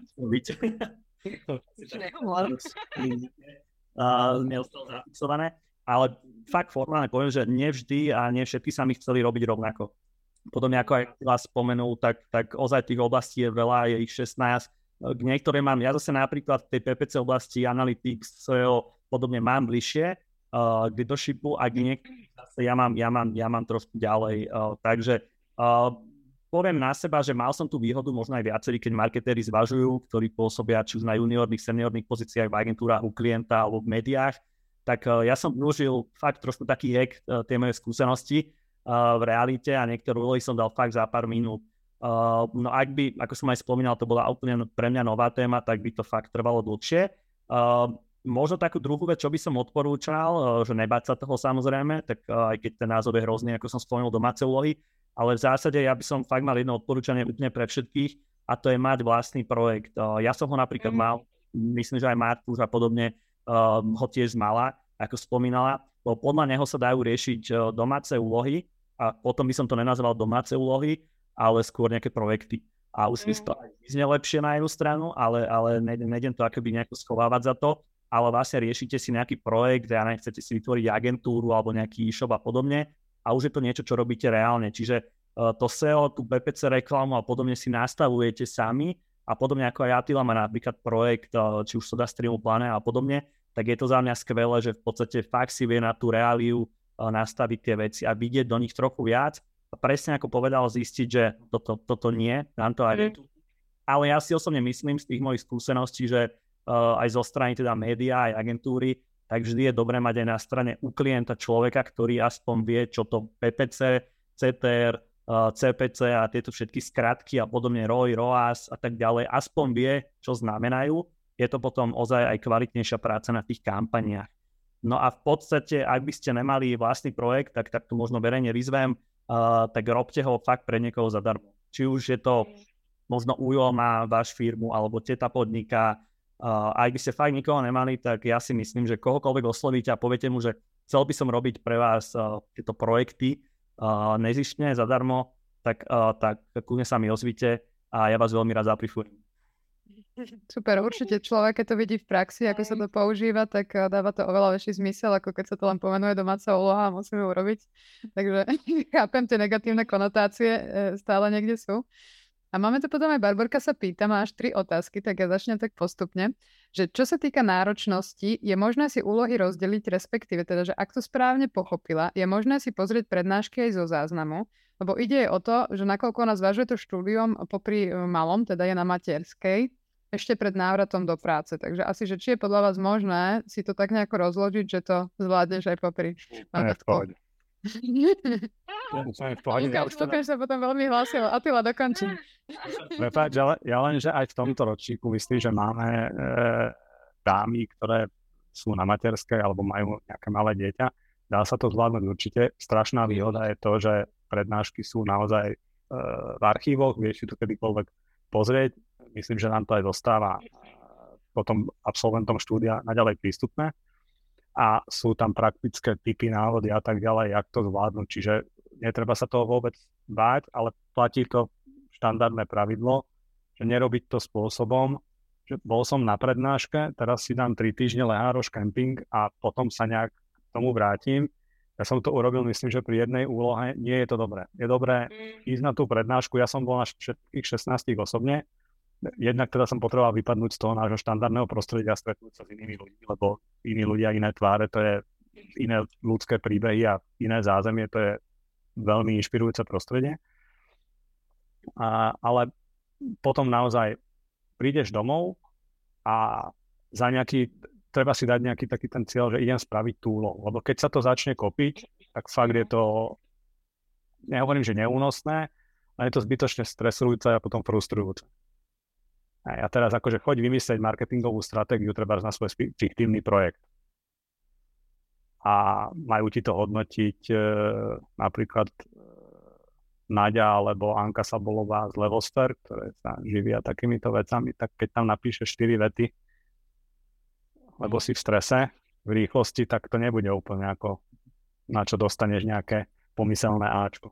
Neustalo, ale fakt formálne poviem, že nevždy a nie všetky sa mi chceli robiť rovnako. Podobne ako aj vás spomenul, tak ozaj tých oblastí je veľa, je ich 16. K niektoré mám, ja zase napríklad v tej PPC oblasti Analytics, SEO podobne mám bližšie k leadershipu a k niektorým zase ja mám trošku ďalej. Takže poviem na seba, že mal som tú výhodu, možno aj viacerí, keď marketéri zvažujú, ktorí pôsobia či už na juniorných, seniorných pozíciách v agentúrach, u klienta alebo v médiách, tak ja som využil fakt trošku taký hack tie moje skúsenosti v realite a niektoré úlohy som dal fakt za pár minút. No ak by, ako som aj spomínal, to bola úplne pre mňa nová téma, tak by to fakt trvalo dlhšie. Možno takú druhú vec, čo by som odporúčal, že nebáť sa toho samozrejme, tak aj keď ten názov je hrozný, ako som spomenul, domáce úlohy, ale v zásade ja by som fakt mal jedno odporúčanie úplne pre všetkých a to je mať vlastný projekt. Ja som ho napríklad mal, myslím, že aj Martus a podobne ho tiež mala, ako spomínala. Podľa neho sa dajú riešiť domáce úlohy a potom by som to nenazval domáce úlohy, ale skôr nejaké projekty. A už si to aj vyznie lepšie na jednu stranu, ale nejdem to akoby nejako schovávať za to, ale vlastne riešite si nejaký projekt a nechcete si vytvoriť agentúru alebo nejaký e-shop a podobne a už je to niečo, čo robíte reálne. Čiže to SEO, tú PPC reklamu a podobne si nastavujete sami a podobne ako aj Attila má napríklad projekt, či už SodaStreamu, Plane a podobne, tak je to za mňa skvelé, že v podstate fakt si vie na tú reáliu nastaviť tie veci a vidieť do nich trochu viac. A presne ako povedal, zistiť, že toto nie, dám to aj Ale ja si osobne myslím z tých mojich skúseností, že aj zo strany teda média, aj agentúry, tak vždy je dobré mať aj na strane u klienta človeka, ktorý aspoň vie, čo to PPC, CTR, CPC a tieto všetky skratky a podobne ROI, ROAS a tak ďalej, aspoň vie, čo znamenajú je to potom ozaj aj kvalitnejšia práca na tých kampaniách. No a v podstate, ak by ste nemali vlastný projekt, tak to možno verejne vyzvem, tak robte ho fakt pre niekoho zadarmo. Či už je to možno ujo má váš firmu, alebo teta podniká. Ak by ste fakt nikoho nemali, tak ja si myslím, že kohokoľvek oslovíte a poviete mu, že chcel by som robiť pre vás tieto projekty nezištne, zadarmo, tak kľudne sa mi ozvite a ja vás veľmi rád zaprifujem. Super, určite človek, keď to vidí v praxi, ako sa to používa, tak dáva to oveľa väčší zmysel, ako keď sa to len pomenuje domáca úloha a musíme urobiť. Takže chápem, tie negatívne konotácie stále niekde sú. A máme tu potom aj Barborka sa pýta, máš 3 otázky, tak ja začnem tak postupne, že čo sa týka náročnosti, je možné si úlohy rozdeliť, respektíve teda, že ak to správne pochopila, je možné si pozrieť prednášky aj zo záznamu, lebo ide o to, že nakoľko nás zvažuje to štúdium popri malom, teda je na materskej, ešte pred návratom do práce. Takže asi, že či je podľa vás možné si to tak nejako rozložiť, že to zvládneš aj popri materskej. Už sa potom veľmi hlásil. Attila, dokončí. Prepáč, ja len, že aj v tomto ročníku myslím, že máme dámy, ktoré sú na materskej alebo majú nejaké malé dieťa. Dá sa to zvládnuť určite. Strašná výhoda je to, že prednášky sú naozaj v archívoch, vieš si to kedykoľvek pozrieť. Myslím, že nám to aj zostáva potom absolventom štúdia naďalej prístupné. A sú tam praktické tipy, návody a tak ďalej, jak to zvládnuť. Čiže netreba sa toho vôbec báť, ale platí to štandardné pravidlo, že nerobiť to spôsobom, že bol som na prednáške, teraz si dám 3 týždne lehároš kemping a potom sa nejak k tomu vrátim. Ja som to urobil, myslím, že pri jednej úlohe nie je to dobré. Je dobré ísť na tú prednášku, ja som bol na všetkých 16 osobne, jednak teda som potreboval vypadnúť z toho nášho štandardného prostredia a stretnúť sa s inými ľuďmi, lebo iní ľudia, iné tváre, to je iné ľudské príbehy a iné zázemie, to je veľmi inšpirujúce prostredie. Ale potom naozaj prídeš domov a treba si dať nejaký taký ten cieľ, že idem spraviť tú úlohu, lebo keď sa to začne kopiť, tak fakt je to, nehovorím, že neúnosné, ale je to zbytočne stresujúce a potom frustrujúce. A teraz akože choď vymyslieť marketingovú stratégiu treba na svoj fiktívny projekt. A majú ti to hodnotiť napríklad Naďa alebo Anka Sabolová z Levosfér, ktoré sa živia takýmito vecami, tak keď tam napíšeš 4 vety, lebo si v strese, v rýchlosti, tak to nebude úplne ako na čo dostaneš nejaké pomyselné áčko.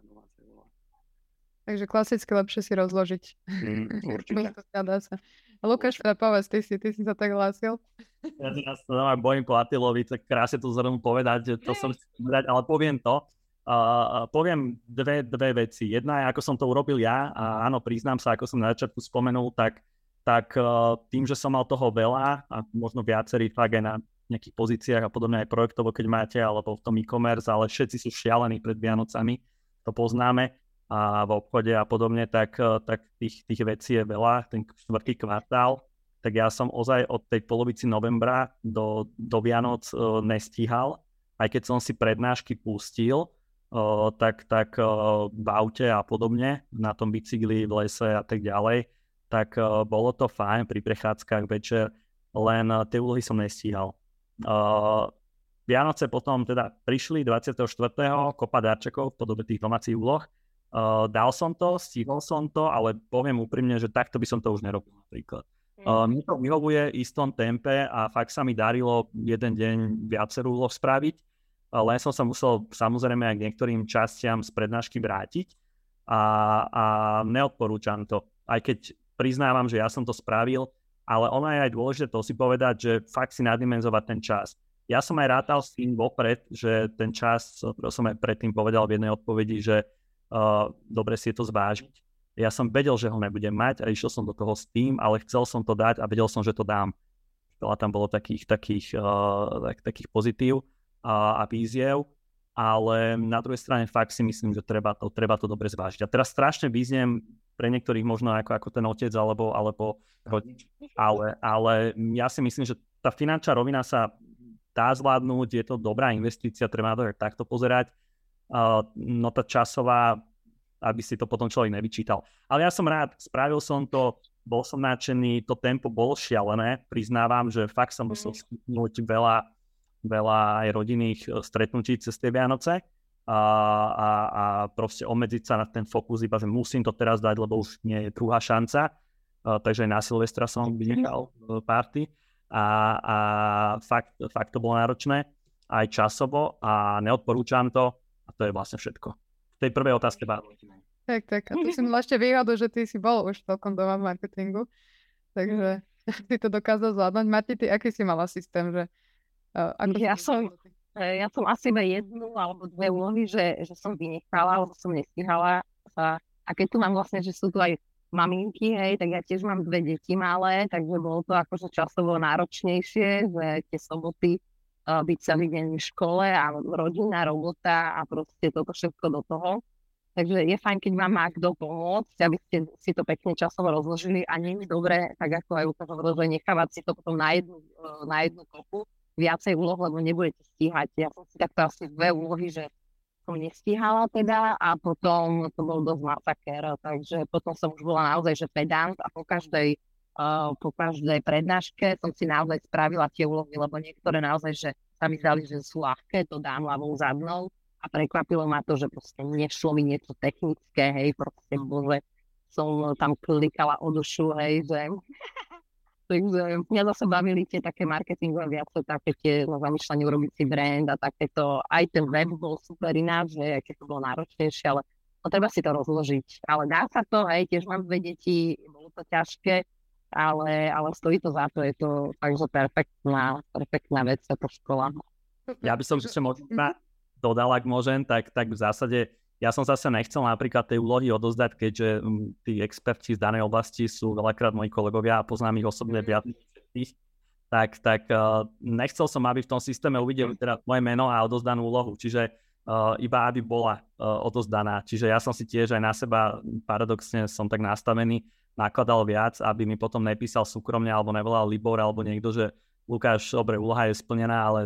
Takže klasicky lepšie si rozložiť. Určite. Lukáš, povedz, ty si sa tak hlásil. Ja si nás bojím po Attilovi, tak krásne to zrovna povedať, že to som chcel povedať, ale poviem to. Poviem dve veci. Jedna je, ako som to urobil ja, a áno, priznám sa, ako som na začiatku spomenul, tak tým, že som mal toho veľa a možno viacerí fakt aj na nejakých pozíciách a podobne aj projektovo, keď máte, alebo v tom e-commerce, ale všetci sú šialení pred Vianocami, to poznáme, a v obchode a podobne, tak tých vecí je veľa, ten 4. kvartál, tak ja som ozaj od tej polovici novembra do Vianoc nestíhal, aj keď som si prednášky pustil, tak v aute a podobne, na tom bicykli, v lese a tak ďalej, tak bolo to fajn pri prechádzkach večer, len tie úlohy som nestíhal. Vianoce potom teda prišli 24. kopa darčekov v podobe tých domácich úloh. Dal som to, stihol som to, ale poviem úprimne, že takto by som to už nerobil napríklad. Mne to vyhovuje istom tempe a fakt sa mi darilo jeden deň viacero úloh spraviť, len som sa musel samozrejme aj k niektorým častiam z prednášky vrátiť a neodporúčam to. Aj keď priznávam, že ja som to spravil, ale ono je aj dôležité to si povedať, že fakt si nadimenzovať ten čas. Ja som aj rátal s tým vopred, že ten čas, som aj predtým povedal v jednej odpovedi, že dobre si je to zvážiť. Ja som vedel, že ho nebudem mať a išiel som do toho s tým, ale chcel som to dať a vedel som, že to dám. Veľa tam bolo takých pozitív a víziev, ale na druhej strane fakt si myslím, že treba to dobre zvážiť. A teraz strašne význam pre niektorých možno ako ten otec alebo rodič, ale ja si myslím, že tá finančná rovina sa dá zvládnuť, je to dobrá investícia, treba na to takto pozerať. No tá časová, aby si to potom človek nevyčítal. Ale ja som rád, spravil som to, bol som nadšený, to tempo bolo šialené, priznávam, že fakt som musel skúpnúť veľa aj rodinných stretnutí cez tie Vianoce a proste obmedziť sa na ten fokus, iba že musím to teraz dať, lebo už nie je druhá šanca. Takže aj na Silvestra som vynechal party a fakt to bolo náročné aj časovo a neodporúčam to a to je vlastne všetko. V tej prvej otázke Tak. A tu si mal ešte výhodu, že ty si bol už celkom doma v marketingu, takže si to dokázal zvládnuť. Marti, ty aký si mala systém? Že, ja som asi iba jednu alebo dve úlohy, že som vynechala, alebo som nestíhala. A keď tu mám vlastne, že sú tu aj maminky, hej, tak ja tiež mám 2 deti malé, takže bolo to akože časovo náročnejšie, že tie soboty byť celý deň v škole a rodina, robota a proste toto všetko do toho. Takže je fajn, keď vám má kto pomôcť, aby ste si to pekne časovo rozložili a nie je dobré, tak ako aj Lukáš hovoril, že nechávať si to potom na jednu kopu, viacej úloh, lebo nebudete stíhať. Ja som si takto asi 2 úlohy, že som nestíhala teda a potom to bol dosť masakér, takže potom som už bola naozaj, že pedant a po každej prednáške som si naozaj spravila tie úlohy, lebo niektoré naozaj, že sa mi zdali, že sú ľahké, to dám ľavou zadnou a prekvapilo ma to, že proste nešlo mi niečo technické, hej, proste bože, som tam klikala o dušu, hej, že takže mňa zase bavili tie také marketingové viacej, také tie zamýšľanie urobiť si brand a takéto, aj ten web bol super ináč, že aj keď to bolo náročnejšie, ale treba si to rozložiť. Ale dá sa to, hej, tiež mám 2 deti, bolo to ťažké, ale stojí to za to, je to takže perfektná vec, táto škola. Ja by som ešte možno dodal, ak môžem, tak v zásade ja som zase nechcel napríklad tej úlohy odozdať, keďže tí experti z danej oblasti sú veľakrát moji kolegovia a poznám ich osobne viac všetkých, tak nechcel som, aby v tom systéme uvideli teda moje meno a odozdanú úlohu, čiže iba aby bola odozdaná. Čiže ja som si tiež aj na seba, paradoxne som tak nastavený, nakladal viac, aby mi potom nepísal súkromne alebo nevolal Libor alebo niekto, že Lukáš, dobre, úloha je splnená, ale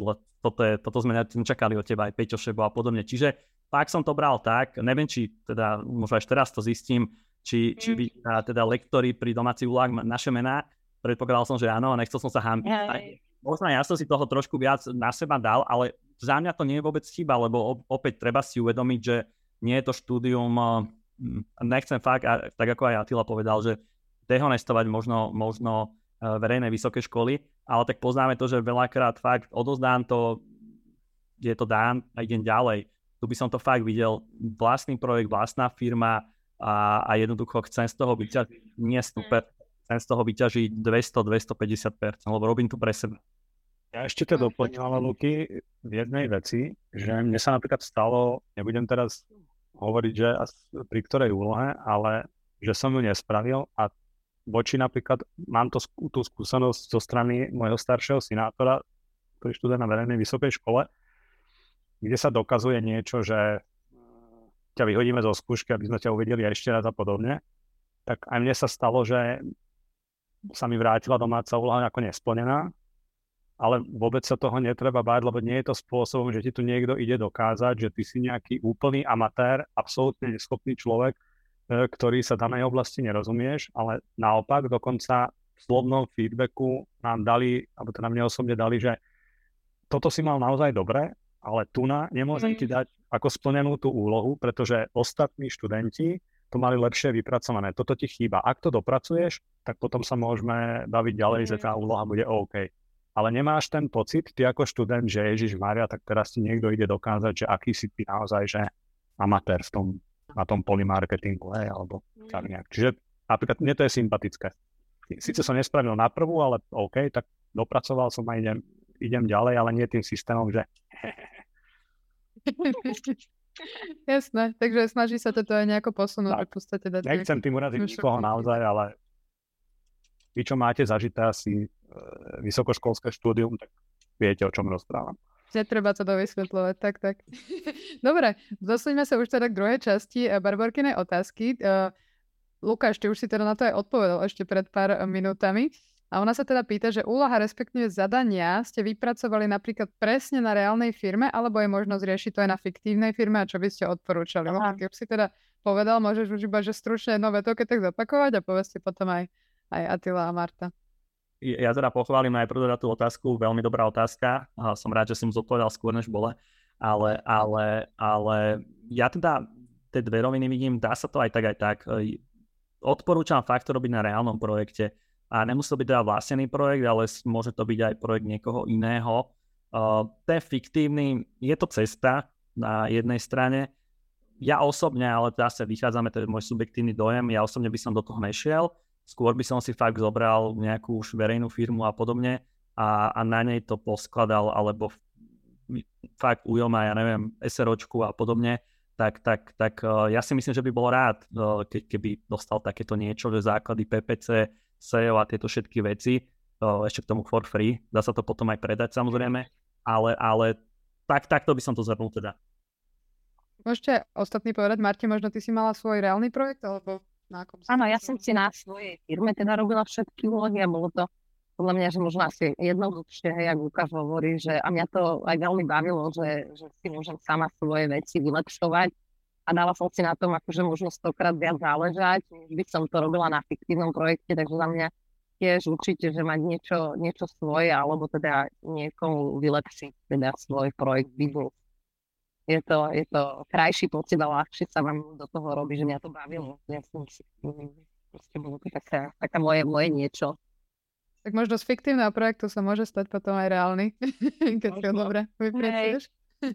toto sme nečakali od teba, aj Peťo Šebo a podobne. Čiže tak som to bral tak, neviem, či teda, možno až teraz to zistím, či by teda lektori pri domácich úlohách naše mená, predpokladal som, že áno, a nechcel som sa hambiť. Možno ja som si toho trošku viac na seba dal, ale za mňa to nie je vôbec chyba, lebo opäť treba si uvedomiť, že nie je to štúdium, nechcem fakt, tak ako aj Attila povedal, že dehonestovať možno verejné vysoké školy, ale tak poznáme to, že veľakrát fakt odozdám to, je to dán a idem ďalej. Tu by som to fakt videl, vlastný projekt, vlastná firma a jednoducho chcem z toho vyťažiť, nie super, chcem z toho vyťažiť 200-250%, lebo robím to pre seba. Ja ešte to doplním, Luky, v jednej veci, že mne sa napríklad stalo, nebudem teraz hovoriť, že pri ktorej úlohe, ale že som ju nespravil a voči napríklad, mám tú skúsenosť zo strany môjho staršieho synátora, ktorý študuje na verejnej vysokej škole, kde sa dokazuje niečo, že ťa vyhodíme zo skúšky, aby sme ťa uvideli ešte raz a podobne, tak aj mne sa stalo, že sa mi vrátila domáca úloha ako nesplnená, ale vôbec sa toho netreba báť, lebo nie je to spôsobom, že ti tu niekto ide dokázať, že ty si nejaký úplný amatér, absolútne neschopný človek, ktorý sa danej oblasti nerozumieš, ale naopak dokonca v slovnom feedbacku nám dali, alebo teda mne osobne dali, že toto si mal naozaj dobre, ale nemôžem ti dať ako splnenú tú úlohu, pretože ostatní študenti to mali lepšie vypracované. Toto ti chýba. Ak to dopracuješ, tak potom sa môžeme baviť ďalej, že tá úloha bude OK. Ale nemáš ten pocit, ty ako študent, že Ježišmária, tak teraz ti niekto ide dokázať, že aký si ty naozaj, že amatér na tom polymarketingu, alebo tak nejak. Čiže napríklad mne to je sympatické. Sice som nespravil na prvú, ale OK, tak dopracoval som a idem ďalej, ale nie tým systémom, že Jasné, takže snaží sa toto aj nejako posunúť. V podstate dať nechcem tým uraziť nikoho naozaj, ale vy, čo máte zažité asi vysokoškolské štúdium, tak viete, o čom rozprávam. Netreba to dovysvetľovať, tak. Dobre, dostaňme sa už teda k druhej časti Barborkinej otázky. Lukáš, ty už si teda na to aj odpovedal ešte pred pár minútami. A ona sa teda pýta, že úloha respektíve zadania ste vypracovali napríklad presne na reálnej firme, alebo je možnosť riešiť to aj na fiktívnej firme a čo by ste odporúčali? Keby si teda povedal, môžeš už iba, že stručne jedno veto, keď tak zopakovať a povedzte potom aj Attila a Marta. Ja teda pochválim najprv teda tú otázku, veľmi dobrá otázka. Som rád, že som zodpovedal skôr, než bola. Ale ja teda tie dve roviny vidím, dá sa to aj tak. Odporúčam fakt to robiť na reálnom projekte. A nemusí to byť teda vlastnený projekt, ale môže to byť aj projekt niekoho iného. Ten fiktívny, je to cesta na jednej strane. Ja osobne, ale zase vychádzame, to je môj subjektívny dojem, ja osobne by som do toho nešiel. Skôr by som si fakt zobral nejakú už verejnú firmu a podobne a na nej to poskladal, alebo fakt ujoma, ja neviem, SROčku a podobne, tak ja si myslím, že by bol rád, keby dostal takéto niečo, že základy PPC, SEO a tieto všetky veci, ešte k tomu for free, dá sa to potom aj predať samozrejme, ale takto by som to zhrnul teda. Môžete ostatní povedať, Marti, možno ty si mala svoj reálny projekt, alebo na akom? Áno, ja som si na svojej firme teda robila všetky úlohy a bolo to podľa mňa, že možno asi jednoduchšie, hej, ako Lukáš hovorí, že a mňa to aj veľmi bavilo, že si môžem sama svoje veci vylepšovať a dala som si na tom akože možno 100-krát viac záležať, než by som to robila na fiktívnom projekte, takže za mňa tiež určite, že mať niečo svoje, alebo teda niekomu vylepšiť teda svoj projekt, biznis. Je to krajší pocit a ľahšie sa vám do toho robí, že mňa to bavilo. Ja som si proste bolo to taká moje niečo. Tak možno z fiktívneho projektu sa môže stať potom aj reálny, keď si ho dobre vypracuješ.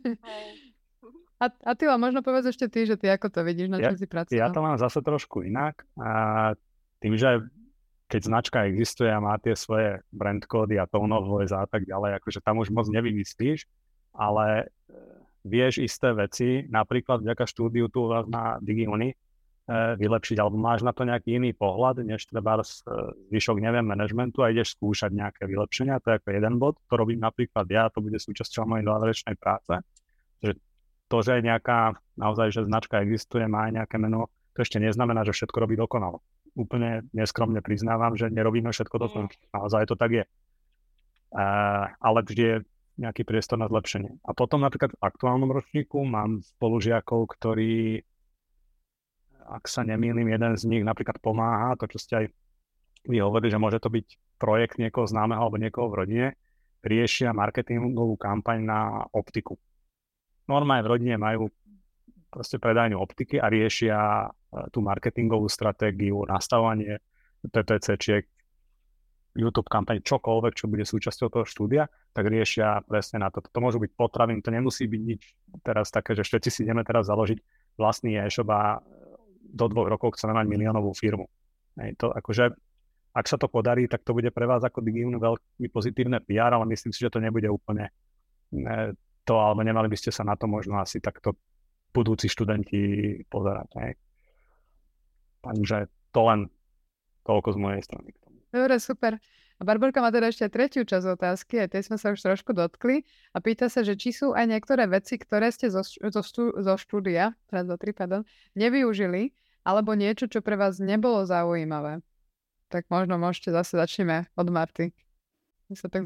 A ty možno povedz ešte ty, že ty ako to vidíš, na čom si pracoval. Ja to mám zase trošku inak. A tým, že keď značka existuje a má tie svoje brand kódy a tone of voice a tak ďalej, akože tam už moc nevymyslíš, ale vieš isté veci, napríklad vďaka štúdiu tu vás na DigiUni vylepšiť, alebo máš na to nejaký iný pohľad, než treba zvyšok, neviem, manažmentu a ideš skúšať nejaké vylepšenia, to je ako jeden bod, to robím napríklad ja, to bude súčasťou mojej záverečnej práce. To, že nejaká, naozaj, že značka existuje, má aj nejaké meno, to ešte neznamená, že všetko robí dokonalo. Úplne neskromne priznávam, že nerobíme všetko dokonalo. Naozaj to tak je. Ale vždy je nejaký priestor na zlepšenie. A potom napríklad v aktuálnom ročníku mám spolužiakov, ktorí, ak sa nemýlim, jeden z nich napríklad pomáha, to čo ste aj vy hovorili, že môže to byť projekt niekoho známeho alebo niekoho v rodine, riešia marketingovú kampaň na optiku. Normálne v rodine majú proste predajňu optiky a riešia tú marketingovú stratégiu, nastavovanie PPC-čiek, YouTube kampaň, čokoľvek, čo bude súčasťou toho štúdia, tak riešia presne na to. To môžu byť potraviny, to nemusí byť nič teraz také, že všetci si ideme teraz založiť vlastný e-shop a do 2 rokov chceme mať miliónovú firmu. To akože, ak sa to podarí, tak to bude pre vás ako DigiUni veľmi pozitívne PR, ale myslím si, že to nebude úplne to, alebo nemali by ste sa na to možno asi takto budúci študenti pozerať. Takže to len toľko z mojej strany. Dobre, super. A Barborka má teda ešte tretiu časť otázky, aj tej sme sa už trošku dotkli a pýta sa, že či sú aj niektoré veci, ktoré ste zo štúdia, teraz do 3, pardon, nevyužili, alebo niečo, čo pre vás nebolo zaujímavé. Tak možno zase začneme od Marty. Tak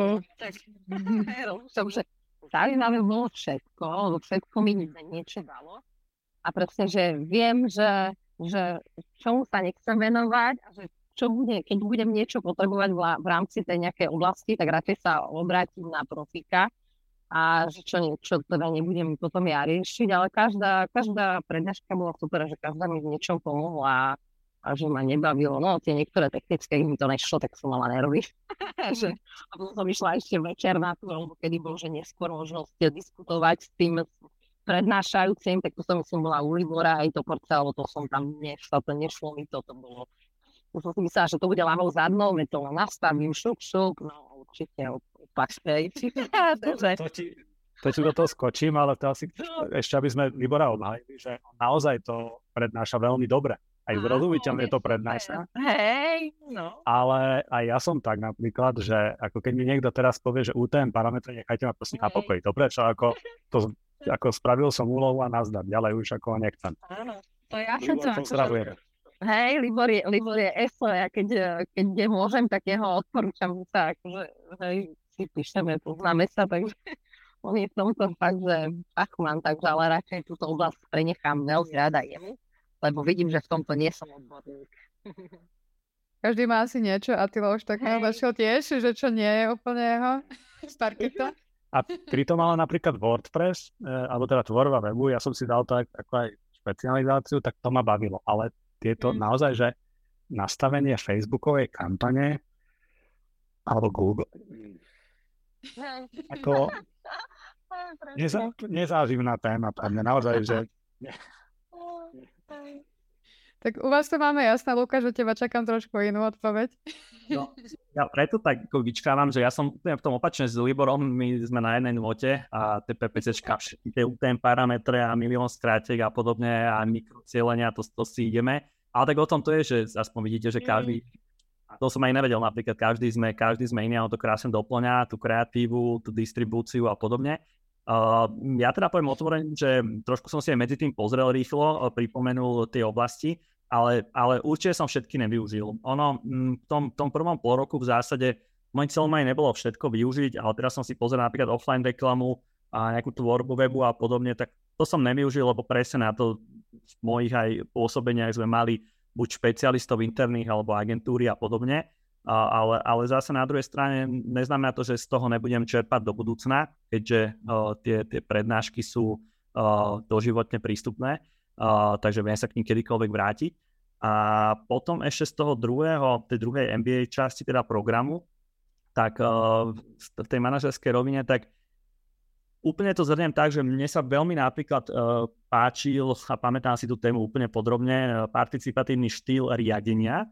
zaujímavé bolo všetko, lebo všetko mi niečo dalo. A presne, že viem, že čomu sa nechcem venovať a že čo bude, keď budem niečo potrebovať v rámci tej nejakej oblasti, tak radšej sa obrátim na profika a že čo teda nebudem potom ja riešiť, ale každá prednáška bola super, že každá mi v niečom pomohla a že ma nebavilo. No tie niektoré technické, mi to nešlo, tak som mala nervy. A potom som išla ešte večer na tú, alebo kedy bol, že neskôr možnosť diskutovať s tým prednášajúcim, tak to som myslím bola u Libora, aj to porce, alebo to som tam nešlo mi to bolo. Už som si myslela, že to bude ľavou zadnou, veď to nastavím, šup, no určite opačnej. To ti do toho skočím, ale to asi ešte, aby sme Libora obhájili, že on naozaj to prednáša veľmi dobre. Aj zrozumiteľne to prednáša. Hej, no. Ale aj ja som tak napríklad, že ako keď mi niekto teraz povie, že UTM parametre nechajte ma prosím na pokoji. Dobre, čo ako spravil som úlohu a nazdar. Ďalej už ako nechcem. Áno, to ja som to. Hej, Libor je ESO, ja keď môžem, tak jeho odporúčam sa, akože, hej, si píšeme, poznáme sa, takže on je v tomto fakt, že fachman, takže ale radšej túto oblasť prenechám veľmi rada jemu, lebo vidím, že v tomto nie som odborník. Každý má asi niečo, Attila už tak naznačil tiež, že čo nie je úplne jeho z parketa. A pritom ale napríklad WordPress, alebo teda tvorba webu, ja som si dal tak ako aj špecializáciu, tak to ma bavilo, ale tieto naozaj, že nastavenie Facebookovej kampane alebo Google, ako nezáživná téma pre mňa, naozaj, že... Tak u vás to máme jasné, Lukáš, že teba čakám trošku inú odpoveď. No, ja preto tak vyčkávam, že ja som úplne v tom opačne s Liborom, my sme na jednej note a tie PPCčka, všetky tie UTM parametre a milión skrátek a podobne a mikrocielenia, to si ideme. Ale tak o tom to je, že aspoň vidíte, že každý, a to som aj nevedel, napríklad každý sme iný, ale to krásne doplňa, tú kreatívu, tú distribúciu a podobne. Ja teda poviem otvorene, že trošku som si aj medzi tým pozrel rýchlo, pripomenul tie oblasti, ale určite som všetky nevyužil. Ono v tom prvom pol roku v zásade môj cieľom aj nebolo všetko využiť, ale teraz som si pozrel napríklad offline reklamu a nejakú tvorbu webu a podobne, tak to som nevyužil, lebo presne na to v mojich aj pôsobeniach sme mali buď špecialistov interných alebo agentúry a podobne. Ale zase na druhej strane neznamená to, že z toho nebudem čerpať do budúcna, keďže tie prednášky sú doživotne prístupné, takže viem sa k nim kedykoľvek vrátiť. A potom ešte z toho tej druhej MBA časti teda programu, tak v tej manažerskej rovine, tak úplne to zhrniem tak, že mne sa veľmi napríklad páčil, a pamätám si tú tému úplne podrobne, participatívny štýl riadenia,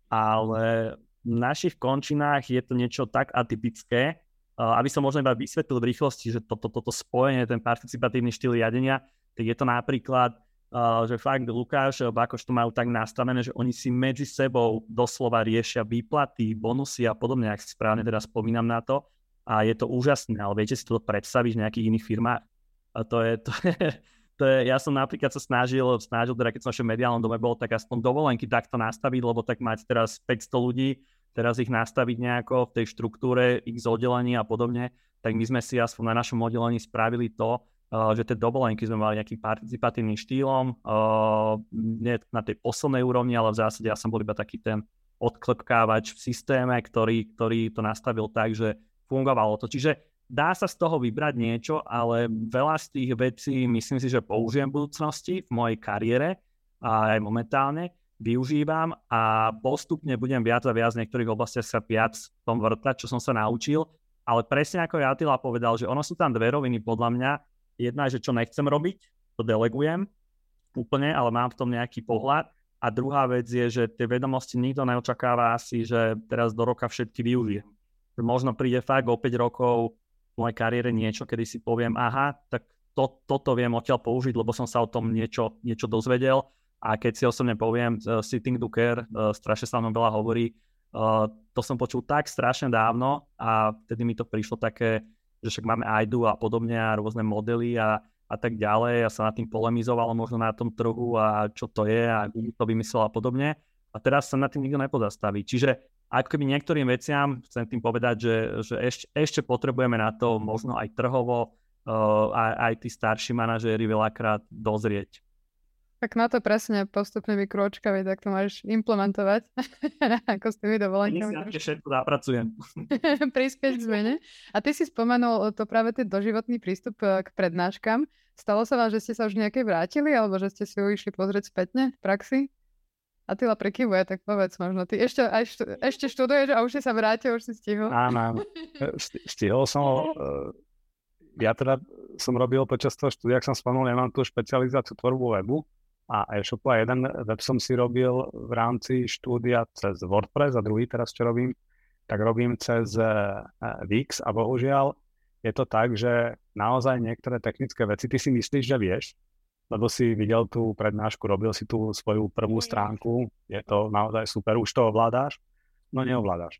ale v našich končinách je to niečo tak atypické, aby som možno iba vysvetlil v rýchlosti, že toto spojenie, ten participatívny štýl riadenia, tak je to napríklad, že fakt Lukáš, Bakoš to majú tak nastavené, že oni si medzi sebou doslova riešia výplaty, bonusy a podobne, ak si správne teda spomínam na to. A je to úžasné, ale viete si to predstaviť v nejakých iných firmách? A to je, ja som napríklad sa snažil, teda keď som ešte v mediálnom dome bol, tak aspoň dovolenky takto nastaviť, lebo tak mať teraz 500 ľudí, teraz ich nastaviť nejako v tej štruktúre, ich oddelení a podobne, tak my sme si aspoň na našom oddelení spravili to, že tie dovolenky sme mali nejakým participatívnym štýlom, nie na tej poslednej úrovni, ale v zásade ja som bol iba taký ten odklepkávač v systéme, ktorý to nastavil tak, že fungovalo to. Čiže dá sa z toho vybrať niečo, ale veľa z tých vecí myslím si, že použijem v budúcnosti, v mojej kariére a aj momentálne využívam a postupne budem viac a viac v niektorých oblastiach sa viac v tom vrtať, čo som sa naučil, ale presne ako Attila povedal, že ono sú tam dve roviny podľa mňa. Jedna je, že čo nechcem robiť, to delegujem úplne, ale mám v tom nejaký pohľad. A druhá vec je, že tie vedomosti nikto neočakáva asi, že teraz do roka všetky využijem. Možno príde fakt o 5 rokov v mojej kariére niečo, kedy si poviem, aha, tak toto viem odtiaľ použiť, lebo som sa o tom niečo dozvedel. A keď si osobne poviem, Sitting to Care, strašne sa mnou veľa hovorí, to som počul tak strašne dávno a vtedy mi to prišlo také, že však máme IDU a podobne a rôzne modely a tak ďalej. Ja sa nad tým polemizoval možno na tom trhu a čo to je a Google to vymyslel a podobne. A teraz sa nad tým nikto nepozastaví. Čiže ako keby niektorým veciam chcem tým povedať, že ešte potrebujeme na to možno aj trhovo, aj tí starší manažéri veľakrát dozrieť. Tak na to presne postupnými krôčkami, tak to máš implementovať, ako s tými dovolenkami. Ja si všetko zapracujem. Prispieť k zmene. A ty si spomenul to práve ten doživotný prístup k prednáškam. Stalo sa vám, že ste sa už nejaké vrátili, alebo že ste si ho išli pozrieť spätne v praxi? Attila prekyvuje, tak povedz možno. Ty ešte študuješ a už si sa vrátil, už si stihol. Áno. Stihol som. Ja teda som robil počas toho štúdia, ak som spomenul, ja mám tú špecializáciu tvorbu webu a e-shopu a jeden web som si robil v rámci štúdia cez WordPress a druhý teraz, čo robím, tak robím cez Wix a bohužiaľ je to tak, že naozaj niektoré technické veci ty si myslíš, že vieš, lebo si videl tú prednášku, robil si tú svoju prvú stránku, je to naozaj super, už to ovládáš, no neovládáš.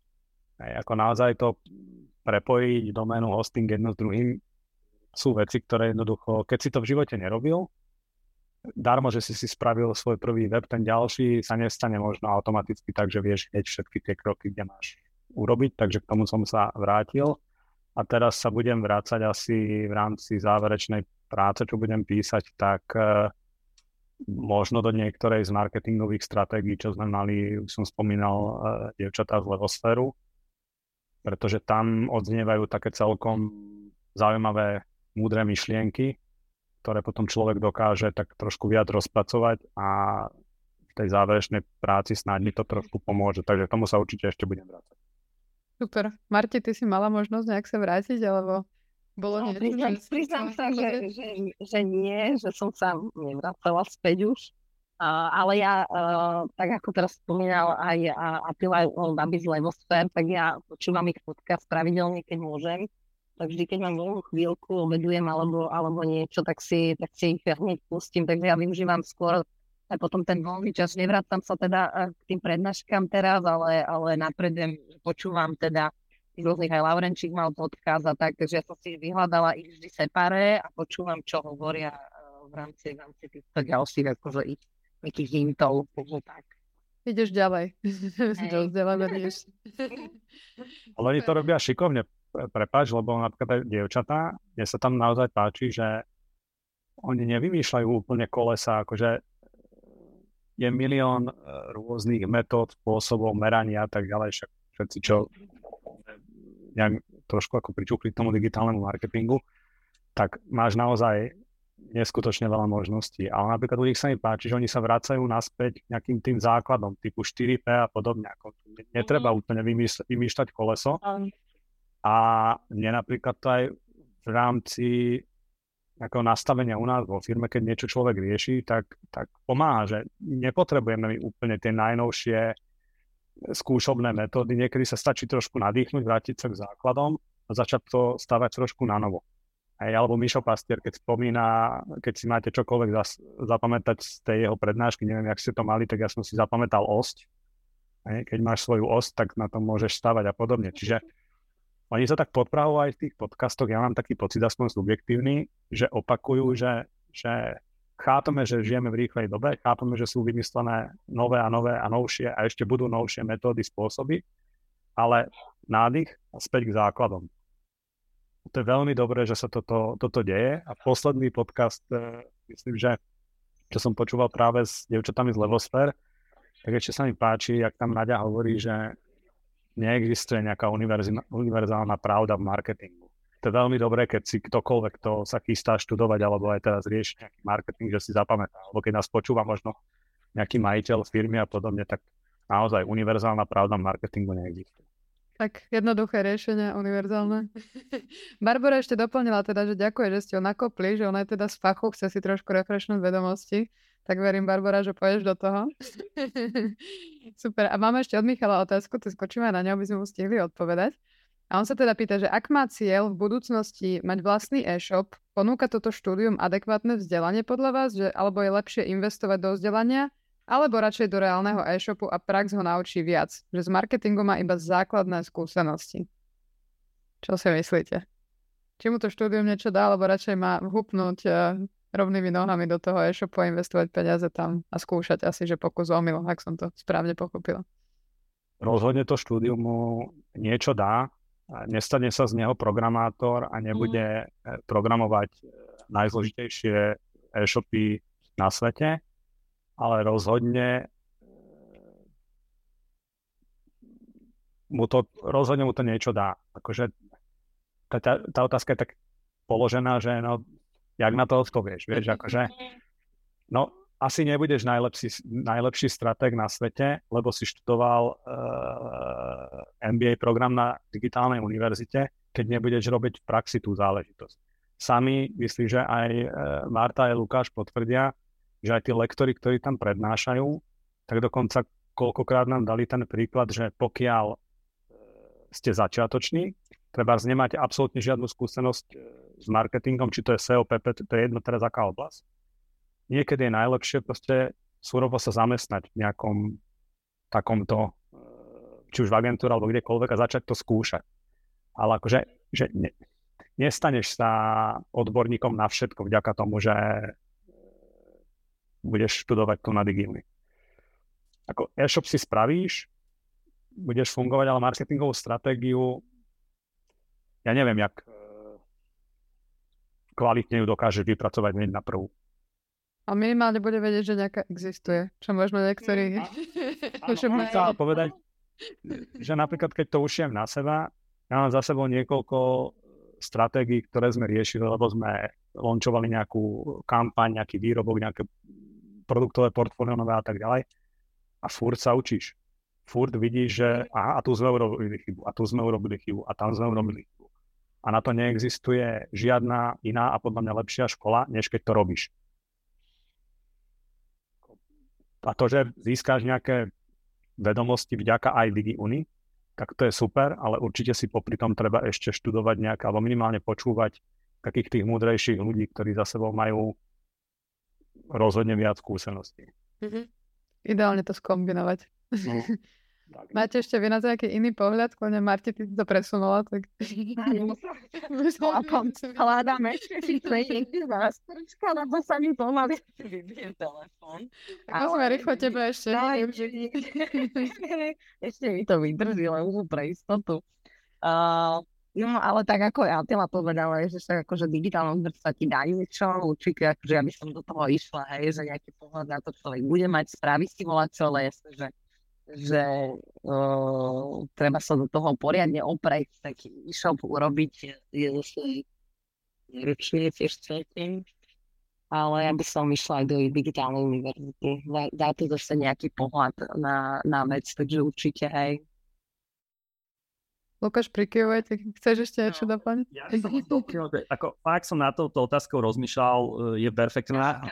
Ako naozaj to prepojiť doménu, hosting jedno s druhým sú veci, ktoré jednoducho, keď si to v živote nerobil, darmo, že si spravil svoj prvý web, ten ďalší sa nestane možno automaticky tak, že vieš hneď všetky tie kroky, kde máš urobiť, takže k tomu som sa vrátil a teraz sa budem vrácať asi v rámci záverečnej práce, čo budem písať, tak možno do niektorej z marketingových stratégií, čo sme mali, už som spomínal, dievčatá z Levosféru, pretože tam odznievajú také celkom zaujímavé, múdre myšlienky, ktoré potom človek dokáže tak trošku viac rozpracovať a v tej záverečnej práci snáď mi to trošku pomôže. Takže tomu sa určite ešte budem vrácať. Super. Marti, ty si mala možnosť nejak sa vrátiť, alebo bolo niečo? Priznám sa, že nie, že som sa nevracala späť už. Ale ja, tak ako teraz spomínal aj Attila Babi z Levosfér, tak ja počúvam ich podcast pravidelne, keď môžem. Tak vždy, keď mám voľnú chvíľku, obedujem alebo niečo, tak si ich hneď pustím. Takže ja využívam skôr aj potom ten voľný čas. Nevrátam sa teda k tým prednáškam teraz, ale napredem počúvam teda tých rôznych, aj Laurenčík mal podcast a tak, takže ja som si vyhľadala ich vždy separé a počúvam, čo hovoria v rámci týchto ďalších akože ich nejakých hintov, tak. Ideš ďalej. Ale oni to robia šikovne. Prepáč, lebo napríklad aj dievčatá, mne sa tam naozaj páči, že oni nevymýšľajú úplne kolesa, akože je milión rôznych metód, spôsobov merania a tak ďalej, však všetci, čo nejak trošku ako pričúkli k tomu digitálnemu marketingu, tak máš naozaj neskutočne veľa možností. Ale napríklad u nich sa mi páči, že oni sa vracajú naspäť k nejakým tým základom typu 4P a podobne. Ako netreba úplne vymýšľať koleso. A mne napríklad to aj v rámci nejakého nastavenia u nás vo firme, keď niečo človek rieši, tak pomáha, že nepotrebujeme úplne tie najnovšie skúšobné metódy. Niekedy sa stačí trošku nadýchnuť, vrátiť sa k základom a začať to stavať trošku na novo. Alebo Mišo Pastier, keď spomína, keď si máte čokoľvek zapamätať z tej jeho prednášky, neviem, jak ste to mali, tak ja som si zapamätal osť. Keď máš svoju osť, tak na tom môžeš stavať a podobne. Čiže oni sa tak podpravujú aj v tých podcastoch, ja mám taký pocit, aspoň subjektívny, že opakujú, že chápeme, že žijeme v rýchlej dobe, chápeme, že sú vymyslené nové a novšie a ešte budú novšie metódy, spôsoby, ale nádych a späť k základom. To je veľmi dobré, že sa toto deje a posledný podcast, myslím, že čo som počúval práve s dievčatami z Levosfér, tak ešte sa mi páči, jak tam Naďa hovorí, že neexistuje nejaká univerzálna pravda v marketingu. To je veľmi dobré, keď si ktokoľvek, kto sa chystá študovať alebo aj teraz rieši nejaký marketing, že si zapamätá. Alebo keď nás počúva možno nejaký majiteľ firmy a podobne, tak naozaj univerzálna pravda v marketingu neexistuje. Tak jednoduché riešenie, univerzálne. Barbora ešte doplnila teda, že ďakuje, že ste ho nakopli, že ona je teda z fachu, chce si trošku refreshnúť vedomosti. Tak verím, Barbora, že pôjdeš do toho. Super. A máme ešte od Michala otázku, to skočíme na ňu, aby sme mu stihli odpovedať. A on sa teda pýta, že ak má cieľ v budúcnosti mať vlastný e-shop, ponúka toto štúdium adekvátne vzdelanie podľa vás, že alebo je lepšie investovať do vzdelania, alebo radšej do reálneho e-shopu a prax ho naučí viac, že z marketingu má iba základné skúsenosti. Čo si myslíte? Či mu to štúdium niečo dá, alebo radšej má hupnúť rovnými nohami do toho e-shopu a investovať peniaze tam a skúšať asi, že pokus omyl, ak som to správne pochopila. Rozhodne to štúdium mu niečo dá, nestane sa z neho programátor a nebude programovať najzložitejšie e-shopy na svete, ale rozhodne mu to niečo dá. Akože tá otázka je tak položená, že no, jak na to odpovieš, vieš, akože no, asi nebudeš najlepší stratég na svete, lebo si študoval MBA program na digitálnej univerzite, keď nebudeš robiť v praxi tú záležitosť. Sami, myslím, že aj Marta a Lukáš potvrdia, že aj tí lektori, ktorí tam prednášajú, tak dokonca koľkokrát nám dali ten príklad, že pokiaľ ste začiatoční, treba nemáte absolútne žiadnu skúsenosť s marketingom, či to je SEO, PP, to je jedno teraz aká oblasť. Niekedy je najlepšie proste surovo sa zamestnať v nejakom takomto, či už v agentúre alebo kdekoľvek a začať to skúšať. Ale akože, že nestaneš sa odborníkom na všetko vďaka tomu, že budeš študovať tu na DigiUni. Ako e-shop si spravíš, budeš fungovať, ale marketingovú stratégiu, ja neviem, jak kvalitne ju dokážeš vypracovať hneď na prvú. A minimálne bude vedieť, že nejaká existuje, čo možno niektorí... Áno, povedať, že napríklad, keď to ušijem na seba, ja mám za sebou niekoľko stratégií, ktoré sme riešili, lebo sme launchovali nejakú kampaň, nejaký výrobok, nejaké produktové portfólio nové a tak ďalej. A furt sa učíš. Furt vidíš, že aha, a tu sme urobili chybu, a tu sme urobili chybu, a tam sme urobili chybu. A na to neexistuje žiadna iná a podľa mňa lepšia škola, než keď to robíš. A to, že získáš nejaké vedomosti vďaka aj DigiUni, tak to je super, ale určite si popri tom treba ešte študovať nejaké, alebo minimálne počúvať takých tých múdrejších ľudí, ktorí za sebou majú rozhodne viac skúseností. Ideálne to skombinovať. No, Máte ešte vy na to nejaký iný pohľad? Kľudne Marti, ty to presunula, tak... Hľadáme ešte niekde zástrčka, lebo sa mi pomaly vybije telefón. Sme rýchlo tebe ešte. Ešte mi to vydrží, len už pre istotu. No, ale tak ako Attila povedala, že sa akože digitálna univerzita ti dá niečo, určite akože ja by som do toho išla, hej, že nejaký pohľad na to človek bude mať, spraví si volačo, ale jasne, že treba sa do toho poriadne oprieť, taký e-shop urobiť je ručne tiež cítim, ale ja by som išla aj do digitálnej univerzity. Dá to zase nejaký pohľad na vec, takže určite hej. Lukáš, prikyvuje, chceš ešte niečo doplniť? Ja ako fakt som na touto otázkou rozmýšľal, je perfektná.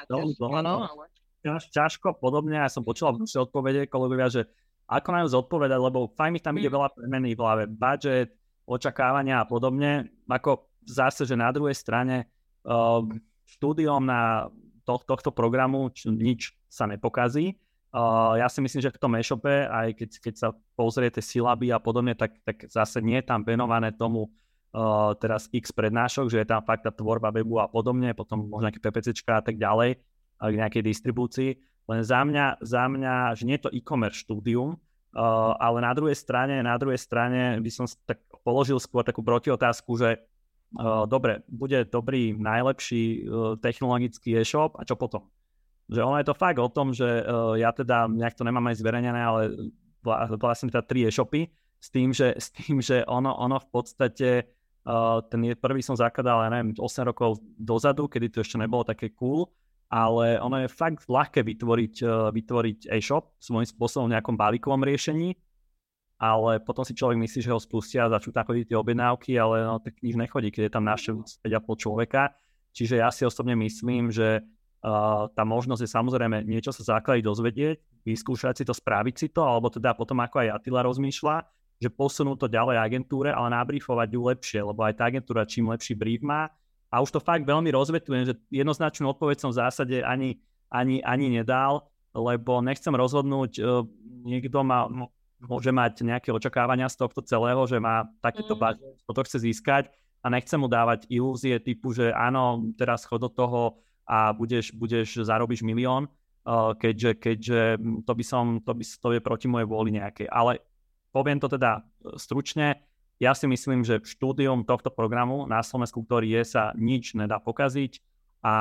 Ťažko, podobne, ja som počula v odpovede kolegovia, že ako majú zodpovedať, lebo fajn mi tam ide veľa premeny v hlave, budget, očakávania a podobne. Ako zase, že na druhej strane štúdiom na tohto programu nič sa nepokazí. Ja si myslím, že v tom e-shope, aj keď sa pozriete silaby a podobne, tak zase nie je tam venované tomu teraz x prednášok, že je tam fakt tá tvorba webu a podobne, potom možno nejaké PPCčka a tak ďalej, k nejakej distribúcii. Len za mňa, že nie je to e-commerce štúdium, ale na druhej strane by som tak položil skôr takú protiotázku, že dobre, bude dobrý, najlepší technologický e-shop a čo potom? Že ono je to fakt o tom, že ja teda nejak to nemám aj zverejnené, ale vlastne teda 3 e-shopy s tým, že ono v podstate ten prvý som zakladal, ja neviem, 8 rokov dozadu, kedy to ešte nebolo také cool, ale ono je fakt ľahké vytvoriť e-shop svojím spôsobom v nejakom balíkovom riešení, ale potom si človek myslí, že ho spustia a začnú tam chodiť tie objednávky, ale no, tak nič nechodí, keď je tam návštevujúci 5,5 človeka. Čiže ja si osobne myslím, že tá možnosť je samozrejme niečo sa základy dozvedieť, vyskúšať si to, spraviť si to, alebo teda potom ako aj Attila rozmýšľa, že posunú to ďalej agentúre, ale nabriefovať ju lepšie, lebo aj tá agentúra čím lepší brief má, a už to fakt veľmi rozvetujem, že jednoznačnú odpoveď som v zásade ani nedal, lebo nechcem rozhodnúť, niekto môže mať nejaké očakávania z tohto celého, že má takýto budget, toto chce získať a nechcem mu dávať ilúzie typu, že áno, teraz chod do toho a zarobíš 1 000 000, keďže to je proti mojej vôli nejakej. Ale poviem to teda stručne, ja si myslím, že štúdium tohto programu na Slovensku, ktorý je, sa nič nedá pokaziť a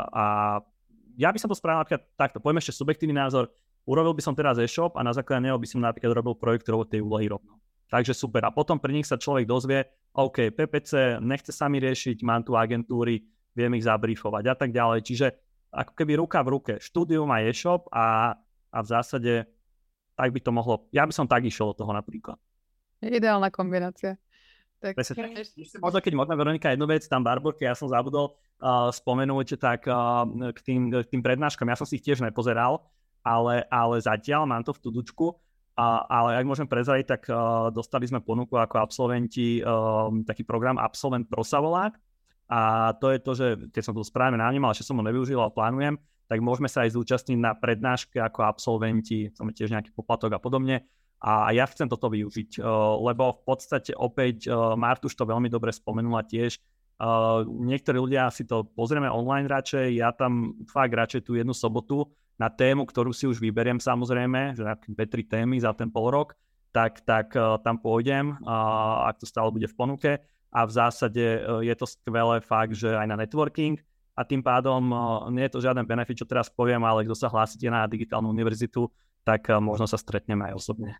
ja by som to spravil napríklad takto, poviem ešte subjektívny názor, urobil by som teraz e-shop a na základe neho by som napríklad robil projekt, ktorý tej úlohy rovno. Takže super. A potom pri nich sa človek dozvie, OK, PPC nechce sami riešiť, mám tu agentúry, viem ich zabriefovať a tak ďalej. Čiže ako keby ruka v ruke, štúdium a e-shop a v zásade tak by to mohlo, ja by som tak išiel do toho napríklad. Ideálna kombinácia. Tak... Možno keď Veronika jednu vec, tam Barborke, ja som zabudol spomenúť, tak k tým prednáškam, ja som si ich tiež nepozeral, ale zatiaľ mám to v tudučku, ale ak môžem prezradiť, tak dostali sme ponuku ako absolventi, taký program Absolvent Pro sa volá, a to je to, že keď som to správne nanímal, že som ho nevyužil, ale plánujem, tak môžeme sa aj zúčastniť na prednáške ako absolventi, máme tiež nejaký poplatok a podobne. A ja chcem toto využiť, lebo v podstate opäť Martuš to veľmi dobre spomenula tiež, Niektorí ľudia si to pozrieme online radšej, ja tam fakt radšej tú jednu sobotu na tému, ktorú si už vyberiem samozrejme, že 2-3 témy za ten pol rok, tak tam pôjdem, ak to stále bude v ponuke. A v zásade je to skvelé fakt, že aj na networking a tým pádom nie je to žiaden benefit, čo teraz poviem, ale kto sa hlásite na digitálnu univerzitu, tak možno sa stretneme aj osobne.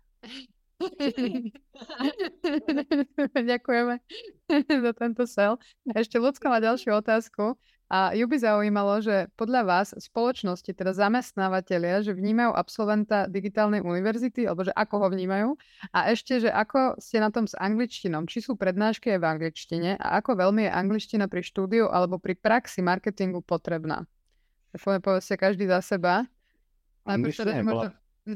Ďakujeme za tento sel. Ešte Ľudská má ďalšiu otázku a ju by zaujímalo, že podľa vás spoločnosti, teda zamestnávateľia, že vnímajú absolventa digitálnej univerzity, alebo že ako ho vnímajú a ešte, že ako ste na tom s angličtinou, či sú prednášky aj v angličtine a ako veľmi je angličtina pri štúdiu alebo pri praxi marketingu potrebná. Tak povedzte každý za seba. Angličtina bola...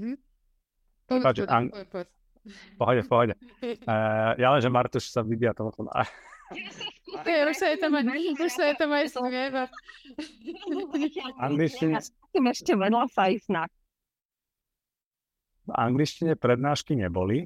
Pohode. Ja len, že Martuš sa vybíja telefón. Už sa je tam aj smieva. Ešte vedľa sa aj snak. V angličtine prednášky neboli,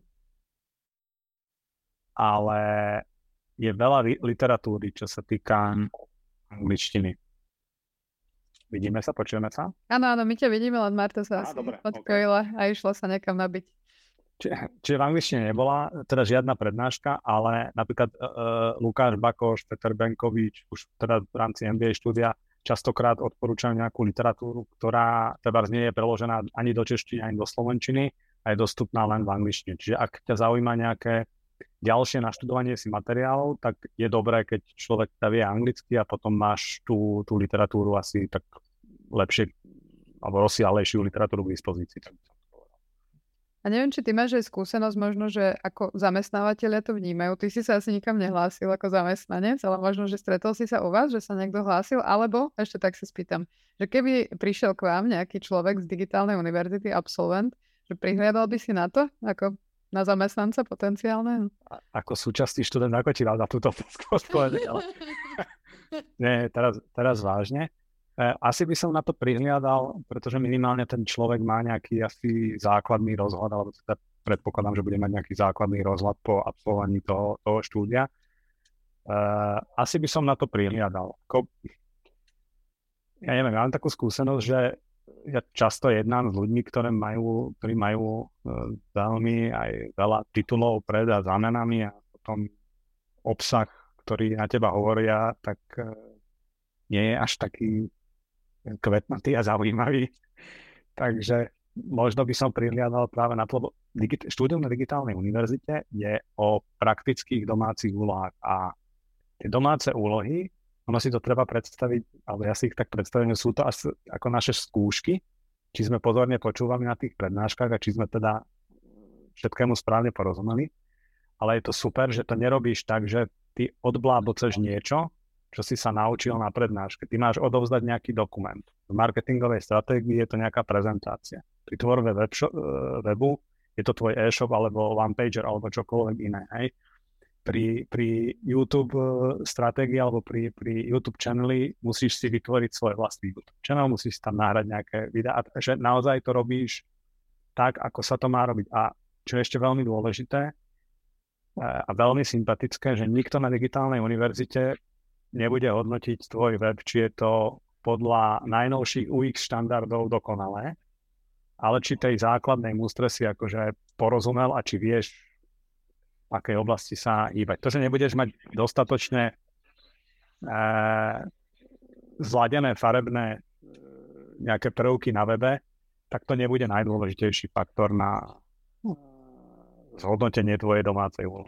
ale je veľa literatúry, čo sa týka angličtiny. Vidíme sa, počujeme sa? Áno, my ťa vidíme, len Marta sa asi odpojila a išla sa niekam nabiť. Čiže v angličtine nebola teda žiadna prednáška, ale napríklad Lukáš Bakoš, Peter Benkovič, už teda v rámci MBA štúdia častokrát odporúčajú nejakú literatúru, ktorá teda nie je preložená ani do češtiny, ani do slovenčiny a je dostupná len v angličtine. Čiže ak ťa zaujíma nejaké ďalšie naštudovanie si materiálov, tak je dobré, keď človek vie anglicky a potom máš tú literatúru asi tak lepšie alebo rozsiahlejšiu literatúru k dispozícii. A neviem, či ty máš aj skúsenosť možno, že ako zamestnávateľia to vnímajú. Ty si sa asi nikam nehlásil ako zamestnanec, ale možno, že stretol si sa u vás, že sa niekto hlásil, alebo ešte tak sa spýtam, že keby prišiel k vám nejaký človek z digitálnej univerzity, absolvent, že prihliadal by si na to, ako na zamestnanca potenciálneho? Ako súčasný študent, ako ti dal na túto odpoveď, ale... Nie, teraz vážne. Asi by som na to prihliadal, pretože minimálne ten človek má nejaký asi základný rozhľad, alebo teda predpokladám, že bude mať nejaký základný rozhľad po absolvovaní toho štúdia. Asi by som na to prihliadal. Ja neviem, ja mám takú skúsenosť, že ja často jednám s ľuďmi, ktorí majú veľmi aj veľa titulov pred a za menami a potom obsah, ktorý na teba hovoria, tak nie je až taký kvetnatý a zaujímavý. Takže možno by som prihliadal práve na to, lebo štúdium na digitálnej univerzite je o praktických domácich úlohách a tie domáce úlohy, ono si to treba predstaviť, alebo ja si ich tak predstavím, sú to asi ako naše skúšky, či sme pozorne počúvali na tých prednáškach a či sme teda všetkému správne porozumeli, ale je to super, že to nerobíš tak, že ty odbláboceš niečo, čo si sa naučil na prednáške. Ty máš odovzdať nejaký dokument. V marketingovej stratégii je to nejaká prezentácia. Pri tvorbe webu je to tvoj e-shop alebo one-pager alebo čokoľvek iné. Hej. Pri YouTube stratégii alebo pri YouTube channeli musíš si vytvoriť svoj vlastný YouTube channel, musíš tam nahrať nejaké videá, že naozaj to robíš tak, ako sa to má robiť. A čo je ešte veľmi dôležité a veľmi sympatické, že nikto na digitálnej univerzite nebude hodnotiť tvoj web, či je to podľa najnovších UX štandardov dokonalé, ale či tej základnej mústre si akože porozumel a či vieš, v akej oblasti sa hýbať. To, že nebudeš mať dostatočne zladené farebné nejaké prvky na webe, tak to nebude najdôležitejší faktor na zhodnotenie tvojej domácej úlohy.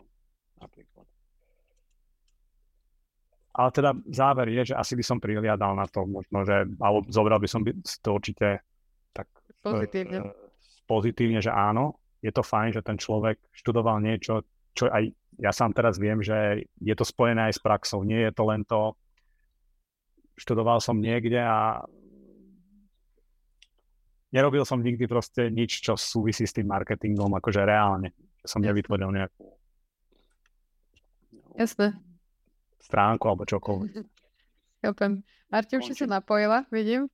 Ale teda záver je, že asi by som prihliadal na to, možno, že, alebo zobral by som to určite tak pozitívne, že áno, je to fajn, že ten človek študoval niečo, čo aj ja sám teraz viem, že je to spojené aj s praxou, nie je to len to, študoval som niekde a nerobil som nikdy proste nič, čo súvisí s tým marketingom, akože reálne, že som nevytvoril nejakú stránku alebo čokoľvek. Chápem. Marti, už si sa napojila, vidím.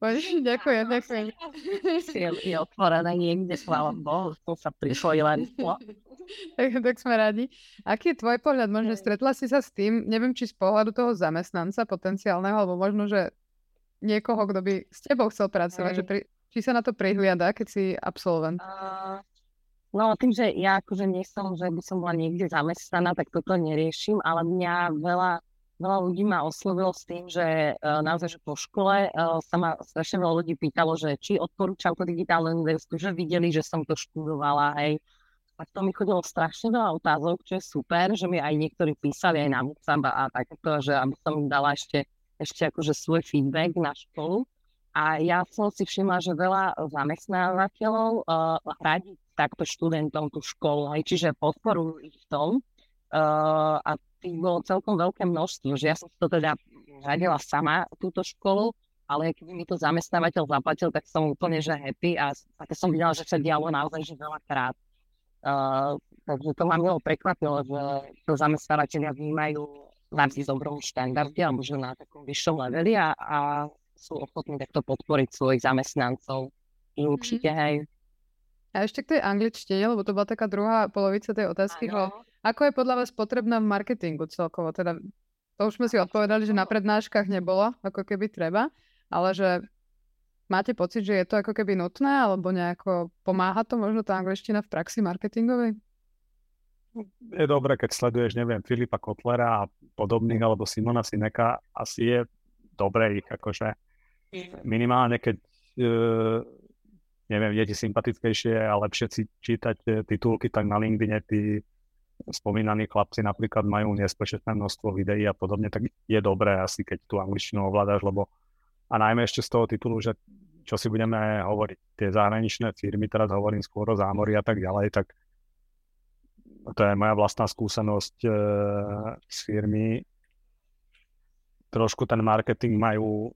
Ďakujem. Je otvorené niekde, chvála Bohu, to sa prišlo i len. Tak sme radi. Aký je tvoj pohľad? Možno stretla si sa s tým, neviem, či z pohľadu toho zamestnanca potenciálneho, alebo možno, že niekoho, kto by s tebou chcel pracovať, že či sa na to prihliada, keď si absolvent? No tým, že ja akože nie som, že by som bola niekde zamestnaná, tak toto neriešim, ale mňa veľa ľudí ma oslovilo s tým, že naozaj, že po škole sa ma strašne veľa ľudí pýtalo, že či odporúčam to digitálne univerzitu, že videli, že som to študovala, hej. A to mi chodilo strašne veľa otázok, čo je super, že mi aj niektorí písali aj na WhatsApp a takéto, že aby som im dala ešte akože svoj feedback na školu. A ja som si všimla, že veľa zamestnávateľov radí takto študentom tú školu, hej, čiže podporujú ich v tom. A tých bolo celkom veľké množstvo, že ja som to teda radila sama, túto školu, ale keby mi to zamestnávateľ zaplatil, tak som úplne že happy a také som videla, že sa dialo naozaj že veľakrát. Takže to ma milo prekvapilo, že to zamestnávateľia vnímajú na dobrom štandarde alebo že na takom vyššom leveli a sú ochotní takto podporiť svojich zamestnancov. I určite, hej. A ešte k tej angličtine, lebo to bola taká druhá polovica tej otázky, že ako je podľa vás potrebná v marketingu celkovo? Teda to už sme si odpovedali, že na prednáškach nebolo, ako keby treba, ale že máte pocit, že je to ako keby nutné, alebo nejako pomáha to možno tá angličtina v praxi marketingovej? Je dobré, keď sleduješ, neviem, Filipa Kotlera a podobných, alebo Simona Sineka, asi je dobré ich akože minimálne, keď neviem, je ti sympatickejšie a lepšie si čítať titulky, tak na LinkedIne tí spomínaní chlapci napríklad majú nespočetné množstvo videí a podobne, tak je dobré asi, keď tú angličtinu ovládaš, lebo a najmä ešte z toho titulu, že čo si budeme hovoriť, tie zahraničné firmy, teraz hovorím skôr o zámori a tak ďalej, tak to je moja vlastná skúsenosť z firmy. Trošku ten marketing majú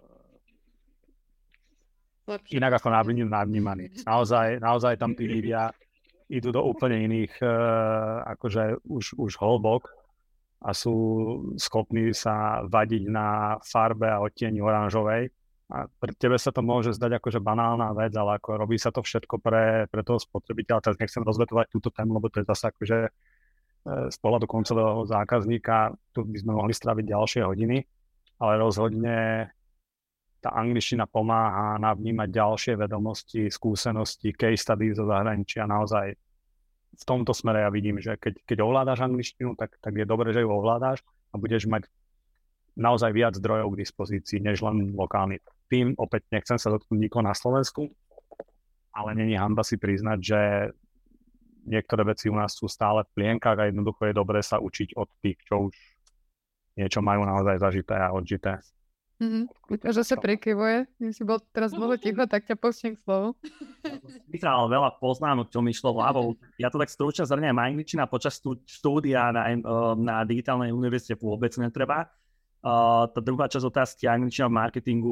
inak ako navnímaný. Naozaj tam tí ľudia idú do úplne iných akože už hĺbok a sú schopní sa vadiť na farbe a odtieni oranžovej. A pre tebe sa to môže zdať akože banálna vec, ale ako robí sa to všetko pre toho spotrebiteľa. Teraz nechcem rozvetovať túto tému, lebo to je zase akože z pohľadu koncového zákazníka, tu by sme mohli straviť ďalšie hodiny, ale rozhodne tá angličtina pomáha navnímať ďalšie vedomosti, skúsenosti, case study zo zahraničia. Naozaj v tomto smere ja vidím, že keď ovládáš angličtinu, tak je dobré, že ju ovládáš a budeš mať naozaj viac zdrojov k dispozícii, než len lokálny. Tým opäť nechcem sa dotknúť nikoho na Slovensku, ale není hanba si priznať, že niektoré veci u nás sú stále v plienkach a jednoducho je dobré sa učiť od tých, čo už niečo majú naozaj zažité a odžité. Že sa prikyvuje. Keď si bol teraz dlho ticho, tak ťa pustím k slovu. Vytral veľa poznámok, čo mi šlo hlavou. Ja to tak stručne zhrniem, angličtina počas štúdia na digitálnej univerzite vôbec netreba. Tá druhá časť otázky, angličtina v marketingu.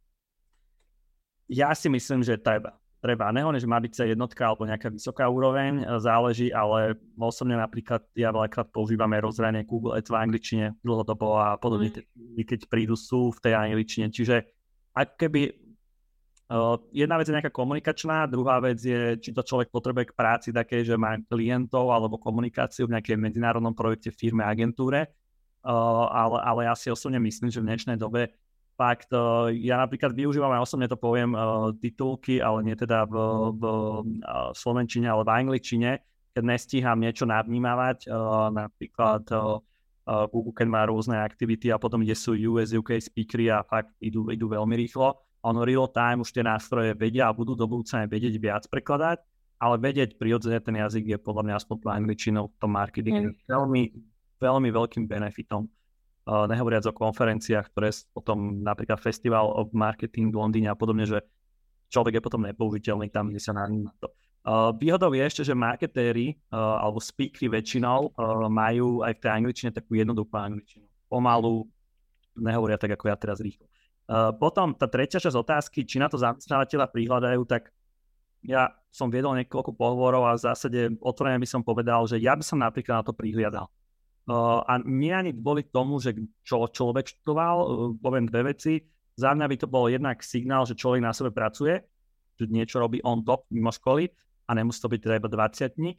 Ja si myslím, že treba. Nehovorím, že má byť C1 alebo nejaká vysoká úroveň, záleží, ale osobne napríklad ja veľakrát používam aj rozhranie Google Ads v angličtine dlhodobo a podobne, keď prídu sú v tej angličtine. Čiže ak keby jedna vec je nejaká komunikačná, druhá vec je, či to človek potrebuje k práci takej, že má klientov alebo komunikáciu v nejakej medzinárodnom projekte, firme, agentúre, ale ja si osobne myslím, že v dnešnej dobe fakt, ja napríklad využívam, ja osobne to poviem, titulky, ale nie teda v slovenčine, ale v angličtine, keď nestíham niečo navnímavať, napríklad Google, keď má rôzne aktivity a potom, kde sú US, UK speakery a fakt idú veľmi rýchlo. Ono real time už tie nástroje vedia a budú do budúcna vedieť viac prekladať, ale vedieť prirodzene ten jazyk je podľa mňa aspoň angličinou v tom marketingu veľmi, veľmi veľkým benefitom. Nehovoriac o konferenciách, ktoré potom napríklad Festival of Marketing v Londýne a podobne, že človek je potom nepoužiteľný tam, kde sa naníma to. Výhodou je ešte, že marketéri alebo speakery väčšinou majú aj v tej angličtine takú jednoduchú angličtinu. Pomalu, nehovoria tak ako ja teraz rýchlo. Potom tá tretia časť otázky, či na to zamestnávateľa prihľadajú, tak ja som viedol niekoľko pohovorov a v zásade otvorene by som povedal, že ja by som napríklad na to prihliadal. A nie ani kvôli tomu, že čo človek študoval, poviem dve veci. Za mňa by to bol jednak signál, že človek na sebe pracuje, že niečo robí on top mimo školy a nemusí to byť treba 20.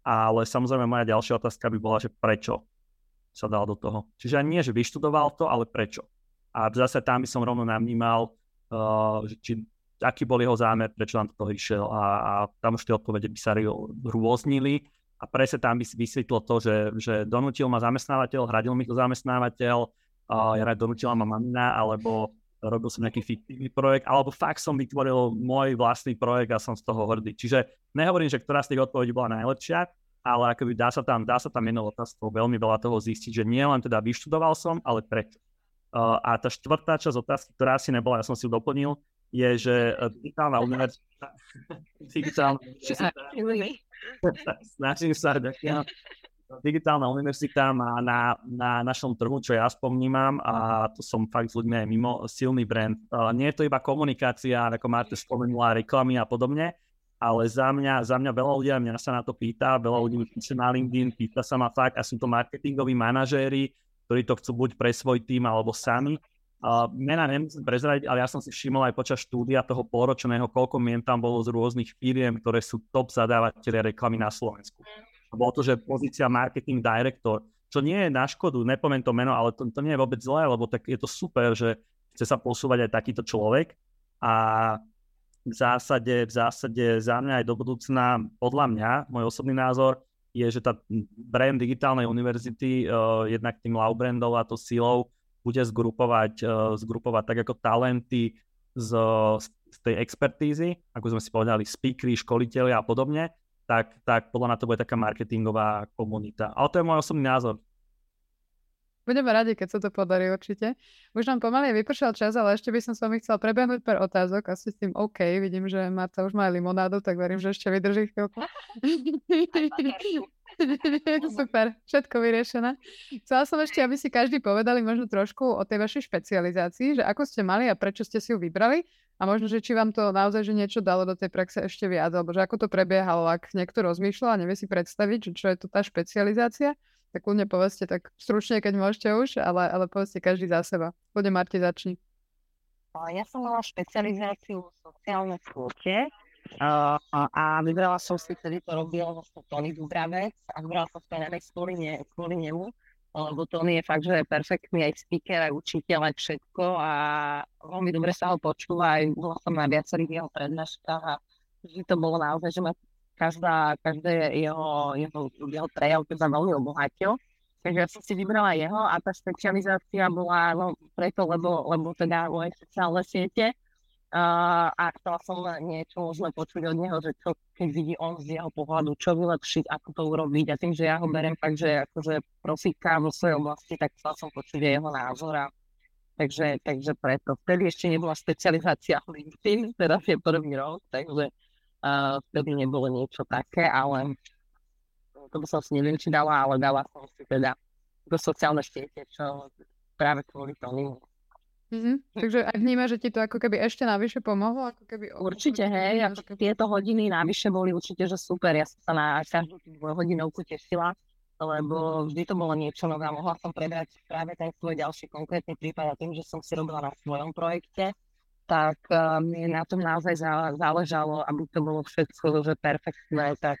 ale samozrejme moja ďalšia otázka by bola, že prečo sa dal do toho. Čiže nie, že vyštudoval to, ale prečo. A zase tam by som rovno navnímal, aký bol jeho zámer, prečo tam do toho išiel a tam už tie odpovede by sa rôznili a presne tam by si vysvetlo to, že donútil ma zamestnávateľ, hradil mi to zamestnávateľ, donútila ma mamina, alebo robil som nejaký fiktívny projekt, alebo fakt som vytvoril môj vlastný projekt a som z toho hrdý. Čiže nehovorím, že ktorá z tých odpovedí bola najlepšia, ale akoby dá sa tam jednou otázkou veľmi veľa toho zistiť, že nie len teda vyštudoval som, ale prečo. A tá štvrtá časť otázky, ktorá asi nebola, ja som si ju doplnil, je, že digitálna univerzita snažím sa, digitálna univerzita má na našom trhu, čo ja aspoň vnímam, a to som fakt s ľuďmi aj mimo, silný brand. Nie je to iba komunikácia, ako Marta spomenula, reklamy a podobne, ale za mňa veľa ľudí, a mňa sa na to pýta, veľa ľudí mi píše na LinkedIn, pýta sa ma fakt, a sú to marketingoví manažéri, ktorí to chcú buď pre svoj tým, alebo sami. Mena nemusím prezradiť, ale ja som si všimol aj počas štúdia toho polročného, koľko mien tam bolo z rôznych firiem, ktoré sú top zadávateľe reklamy na Slovensku. Bolo to, že pozícia marketing director, čo nie je na škodu, nepoviem to meno, ale to nie je vôbec zlé, lebo tak je to super, že chce sa posúvať aj takýto človek. A v zásade za mňa aj do budúcna, podľa mňa, môj osobný názor, je, že tá brand digitálnej univerzity jednak tým love brandov a to silou bude zgrupovať tak ako talenty z tej expertízy, ako sme si povedali, speakery, školitelia a podobne, tak podľa mňa to bude taká marketingová komunita. Ale to je môj osobný názor. Budeme radi, keď sa to podarí určite. Už nám pomaly vypršal čas, ale ešte by som s vami chcela prebehnúť pár otázok. Asi s tým OK. Vidím, že Marta už má limonádu, tak verím, že ešte vydrží chvíľku. Super, všetko vyriešené. Chcela som ešte, aby si každý povedali možno trošku o tej vašej špecializácii, že ako ste mali a prečo ste si ju vybrali a možno, že či vám to naozaj že niečo dalo do tej praxe ešte viac, alebo že ako to prebiehalo, ak niekto rozmýšľal a nevie si predstaviť, že čo je to tá špecializácia, tak kľudne povedzte tak stručne, keď môžete už, ale povedzte každý za seba. Kľudne Marti, začni. Ja som mala špecializáciu sociálne siete a vybrala som si, ktorý to robil vlastne Tony Dubravec a vybrala som to najmä kvôli nemu, lebo Tony je fakt, že je perfektný aj speaker, aj učiteľ, aj všetko a veľmi dobre sa ho počúva, aj bola som na viacerých jeho prednáškach a že to bolo naozaj, že ma každé jeho prejav teda veľmi obohatil. Takže ja som si vybrala jeho a tá špecializácia bola preto, lebo teda moje sociálne siete a chcela som niečo možno počuť od neho, že čo keď vidí on z jeho pohľadu, čo vylepšiť, ako to urobiť a tým, že ja ho beriem fakt, že akože profíka vo svojej oblasti, tak chcela som počuť aj jeho názor a takže preto. Vtedy ešte nebola špecializácia LinkedIn, teraz je prvý rok, takže vtedy nebolo niečo také, ale to by som si neviem, či dala, ale dala som si teda do sociálne siete, čo práve kvôli tomu. Takže aj vnímaš, že ti to ako keby ešte navyše pomohlo? Ako keby určite, hej, ako tieto hodiny navyše boli určite, že super, ja som sa na každú dvojhodinovku tešila, lebo vždy to bolo niečo nové, mohla som predať práve ten svoj ďalší konkrétny prípad a tým, že som si robila na svojom projekte, tak mne na tom naozaj záležalo, aby to bolo všetko, že perfektné, tak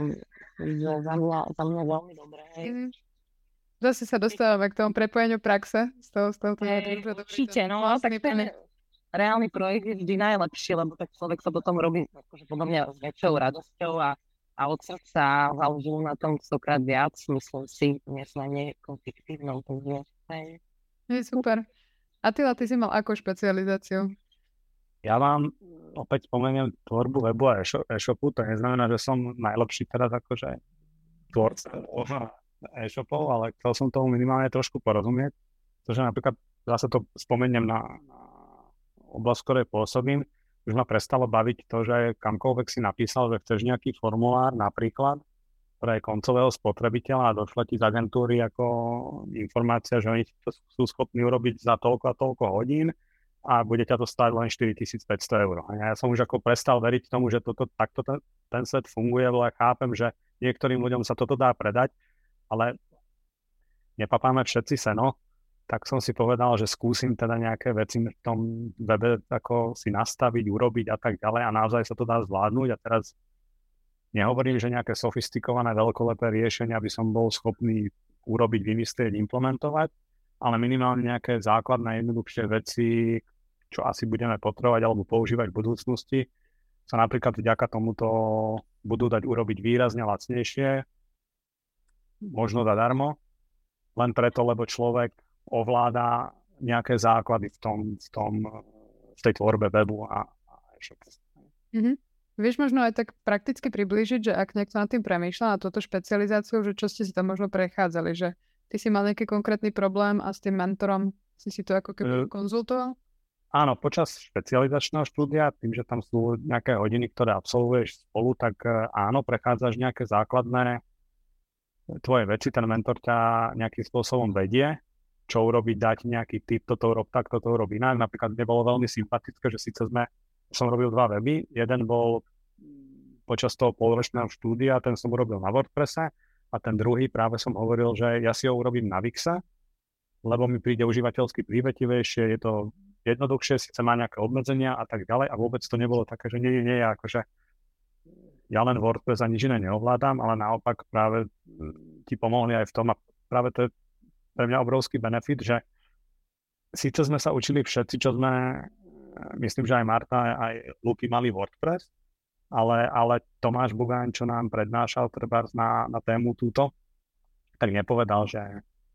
za mňa veľmi dobré. Zase sa dostávame k tomu prepojeniu praxe. Určite, no, tak ten reálny projekt je vždy najlepší, lebo tak človek sa potom robí akože podľa mňa s väčšou radosťou a od srdca založilo na tom stokrát viac, myslím si, než na nejakom fiktívnom. Je super. A ty si mal akú špecializáciu? Ja vám opäť spomeniem tvorbu webu a e-shopu, to neznamená, že som najlepší teraz akože tvorca e-shopov, ale chcel som tomu minimálne trošku porozumieť, pretože napríklad zase to spomeniem na oblasť, ktorej pôsobím, už ma prestalo baviť to, že kamkoľvek si napísal, že chceš nejaký formulár napríklad pre koncového spotrebiteľa a došla ti z agentúry ako informácia, že oni to sú schopní urobiť za toľko a toľko hodín a bude ťa to stáť len 4500 eur. A ja som už ako prestal veriť tomu, že takto ten svet funguje, lebo ja chápem, že niektorým ľuďom sa toto dá predať, ale nepapáme všetci seno, tak som si povedal, že skúsim teda nejaké veci v tom webe ako si nastaviť, urobiť a tak ďalej a naozaj sa to dá zvládnuť a teraz Nehovorím, že nejaké sofistikované, veľkolepé riešenia by som bol schopný urobiť, vymyslieť, implementovať, ale minimálne nejaké základné, jednoduchšie veci, čo asi budeme potrebovať alebo používať v budúcnosti, sa napríklad vďaka tomuto budú dať urobiť výrazne lacnejšie, možno zadarmo, len preto, lebo človek ovláda nejaké základy v tej tvorbe webu a e-shopu. Vieš možno aj tak prakticky priblížiť, že ak niekto nad tým premýšľa na túto špecializáciu, že čo ste si tam možno prechádzali, že ty si mal nejaký konkrétny problém a s tým mentorom si to ako keby konzultoval? Áno, počas špecializačného štúdia, tým, že tam sú nejaké hodiny, ktoré absolvuješ spolu, tak áno, prechádzaš nejaké základné tvoje veci, ten mentor ťa nejakým spôsobom vedie, čo urobiť, dať nejaký tip, toto urob tak, toto urob inak. Napríklad mne bolo veľmi sympatické, že síce som robil 2 weby, jeden bol počas toho polročného štúdia, ten som urobil na WordPresse a ten druhý práve som hovoril, že ja si ho urobím na Wixe, lebo mi príde užívateľsky prívetivejšie, je to jednoduchšie, síce má nejaké obmedzenia a tak ďalej a vôbec to nebolo také, že nie, akože ja len WordPress a nič iné neovládam, ale naopak práve ti pomohli aj v tom a práve to je pre mňa obrovský benefit, že síce sme sa učili všetci, čo sme, myslím, že aj Marta, aj Luky mali WordPress, ale Tomáš Bugáň, čo nám prednášal trebárs na tému túto, tak nepovedal, že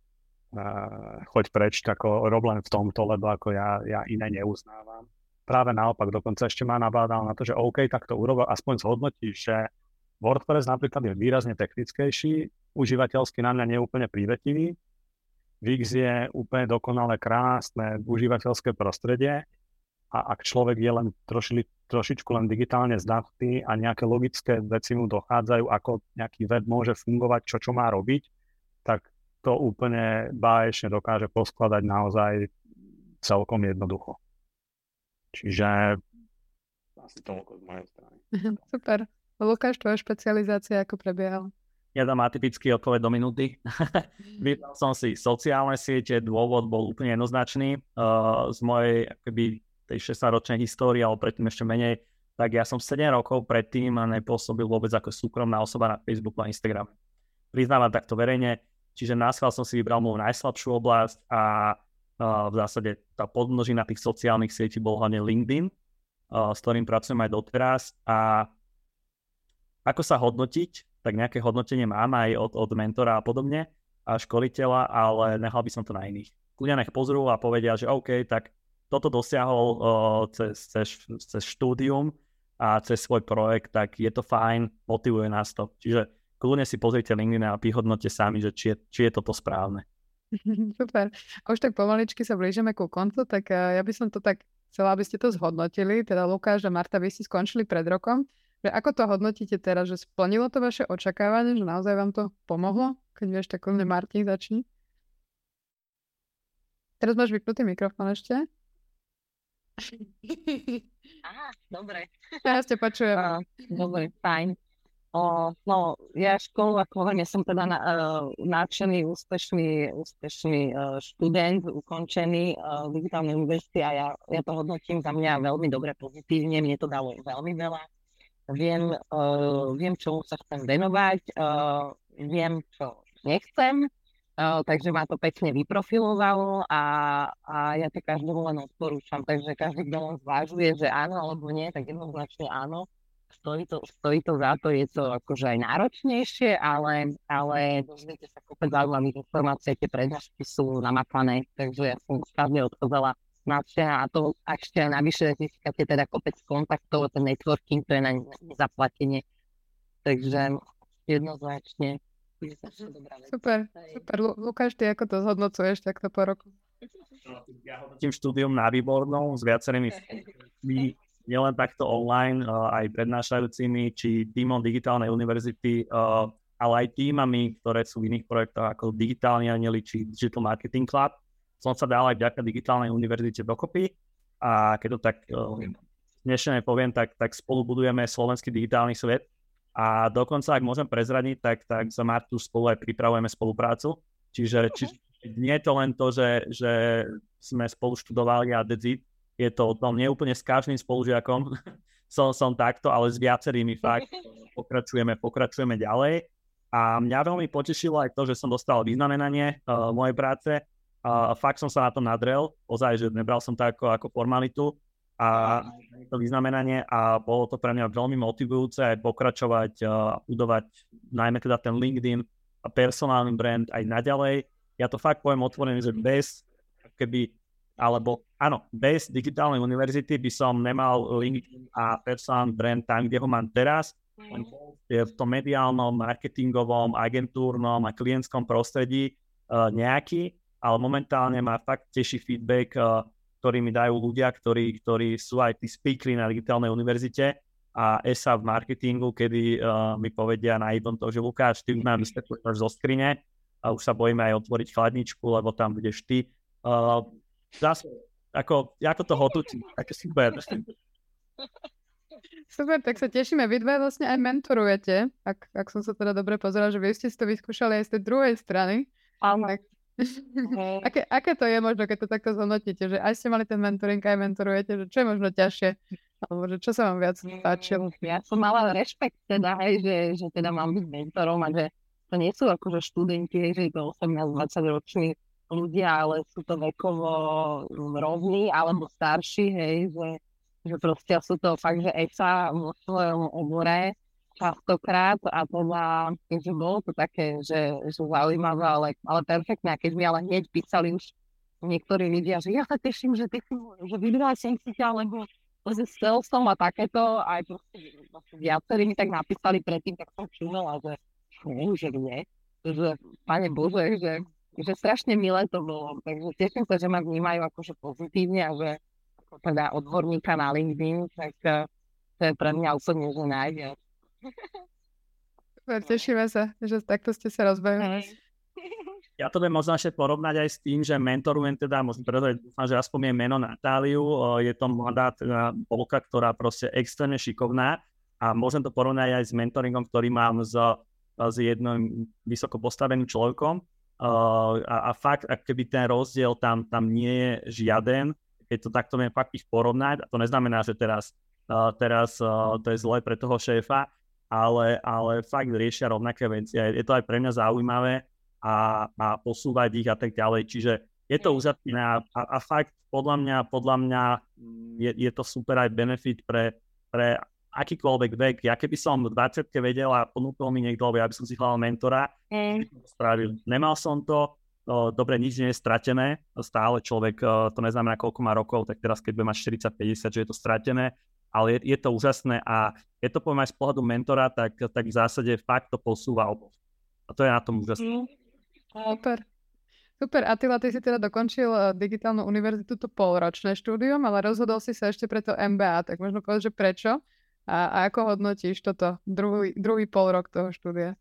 choď preč, ako rob len v tomto, lebo ako ja iné neuznávam. Práve naopak, dokonca ešte ma nabádal na to, že OK, tak to urobil, aspoň zhodnotíš, že WordPress napríklad je výrazne technickejší, užívateľsky na mňa neúplne prívetivý, Wix je úplne dokonale krásne užívateľské prostredie a ak človek je len trošičku len digitálne zdatný a nejaké logické veci mu dochádzajú, ako nejaký web môže fungovať, čo má robiť, tak to úplne báječne dokáže poskladať naozaj celkom jednoducho. Čiže asi toľko z mojej strany. Super. Lukáš, tvoja špecializácia ako prebiehala? Ja dám atypický odpoveď do minúty. Vybral som si sociálne siete, dôvod bol úplne jednoznačný. Z mojej tej 16-ročnej histórie, ale predtým ešte menej, tak ja som 7 rokov predtým nepôsobil vôbec ako súkromná osoba na Facebooku a Instagrame. Priznávam takto verejne, čiže náschvál som si vybral moju najslabšiu oblasť a v zásade tá podmnožina tých sociálnych sietí bol hlavne LinkedIn, s ktorým pracujem aj doteraz. A ako sa hodnotiť, tak nejaké hodnotenie mám aj od mentora a podobne a školiteľa, ale nechal by som to na iných. Ľudia nech pozrú a povedia, že OK, tak toto dosiahol cez štúdium a cez svoj projekt, tak je to fajn, motivuje nás to. Čiže kľudne si pozrite LinkedIn a vyhodnote sami, že či je toto správne. Super. A už tak pomaličky sa blížime ku koncu, tak ja by som to tak chcela, aby ste to zhodnotili. Teda Lukáš a Marta, vy ste skončili pred rokom. Že ako to hodnotíte teraz? Že splnilo to vaše očakávanie? Že naozaj vám to pomohlo? Keď vieš, tak kľudne Martin začni. Teraz máš vypnutý mikrofón ešte. Dobre. Ja ste počujem. Dobre, fajn. No, ja školu, ako hovorím, ja som teda nadšený, úspešný študent, ukončený digitálnej univerzity a ja to hodnotím za mňa veľmi dobre, pozitívne, mne to dalo veľmi veľa. Viem, čomu sa chcem venovať, viem, čo nechcem, takže ma to pekne vyprofilovalo a ja to každému len odporúčam, takže každý, kto len zvážuje, že áno alebo nie, tak jednoznačne áno. Stojí to za to, je to akože aj náročnejšie, ale dozviete sa kopec zaujímavých informácií, tie prednášky sú namakané, takže ja som stále odchádzala nadšená a to ešte navyše získate teda kopec kontaktov, ten networking, to je na nezaplatenie, takže jednoznačne je to dobrá vec. Super. Lukáš, ty ako to zhodnocuješ takto po roku? Ja hodnotím štúdium na výbornou s viacerými nielen takto online, aj prednášajúcimi, či tímom digitálnej univerzity, ale aj tímami, ktoré sú v iných projektoch ako Digitálni anieli či Digital Marketing Club. Som sa dal aj vďaka digitálnej univerzite dokopy a keď to tak dnešne poviem, tak spolu budujeme slovenský digitálny svet a dokonca, ak môžem prezradiť, tak za Martu spolu aj pripravujeme spoluprácu. Čiže nie je to len to, že sme spolu študovali a that's it. Je to o tom, nie úplne s každým spolužiakom som takto, ale s viacerými fakt pokračujeme ďalej. A mňa veľmi potešilo aj to, že som dostal vyznamenanie mojej práce. Fakt som sa na to nadrel, ozaj, že nebral som to ako formalitu a to vyznamenanie a bolo to pre mňa veľmi motivujúce aj pokračovať a budovať najmä teda ten LinkedIn a personálny brand aj naďalej. Ja to fakt poviem otvorené, že bez digitálnej univerzity by som nemal LinkedIn a personálny brand tam, kde ho mám teraz. V tom mediálnom, marketingovom, agentúrnom a klientskom prostredí nejaký, ale momentálne ma fakt teší feedback, ktorý mi dajú ľudia, ktorí sú aj tí speakery na digitálnej univerzite a ESA v marketingu, kedy mi povedia na jednom to, že Lukáš, ty už nám vysvetľuješ zo skrine a už sa bojíme aj otvoriť chladničku, lebo tam budeš ty. Zase, ako to hodnotí, také super. Super, tak sa tešíme. Vy dve vlastne aj mentorujete, ak som sa teda dobre pozerala, že vy ste si to vyskúšali aj z tej druhej strany. Áno. Aké to je možno, keď to takto zhodnotíte, že aj ste mali ten mentoring, aj mentorujete, že čo je možno ťažšie, alebo že čo sa vám viac páčilo? Ja som mala rešpekt teda, že teda mám byť mentorom a že to nie sú akože študenti, že je to 18-20 roční ľudia, ale sú to vekovo rovní alebo starší, hej, že proste sú to fakt, že ESA vo svojom obore častokrát a teda, keďže bolo to také, že zaujímavé, ale perfektné. A keď mi ale hneď písali už niektorí ľudia, že ja sa teším, že vybral som si ťa, lebo chcel som a takéto, aj proste viacerí mi tak napísali predtým, tak som čumela, že nie, že Pane Bože, že strašne milé to bolo. Takže teším sa, že ma vnímajú akože pozitívne a že teda odborníka na LinkedIn, tak to je pre mňa úplne že najviac. Tešíme sa, že takto ste sa rozbehli. Ja to viem možno ešte porovnať aj s tým, že mentorujem teda, možno dúfam, že ja spomiem meno Natáliu, je to mladá teda Polka, ktorá proste extrémne šikovná a môžem to porovnať aj s mentoringom, ktorý mám s jedným vysoko postaveným človekom a fakt, ak keby ten rozdiel tam nie je žiaden, keď to takto viem fakt ich porovnať, a to neznamená, že teraz to je zle pre toho šéfa, ale fakt riešia rovnaké veci. Je to aj pre mňa zaujímavé a posúvať ich a tak ďalej. Čiže je to úžasné a fakt podľa mňa je to super aj benefit pre akýkoľvek vek. Ja keby som v 20-ke vedel a ponúkol mi niekto, ja by som si hľadal mentora, spravil. Nemal som to, dobre, nič nie je stratené, stále človek, to neznamená, koľko má rokov, tak teraz keď bude mať 40-50, že je to stratené, ale je to úžasné a je to poviem aj z pohľadu mentora, tak v zásade fakt to posúva oboch. A to je na tom úžasné. Super. Attila, ty si teda dokončil digitálnu univerzitu, to polročné štúdium, ale rozhodol si sa ešte pre to MBA, tak možno povedať, že prečo a ako hodnotíš toto druhý polrok toho štúdia?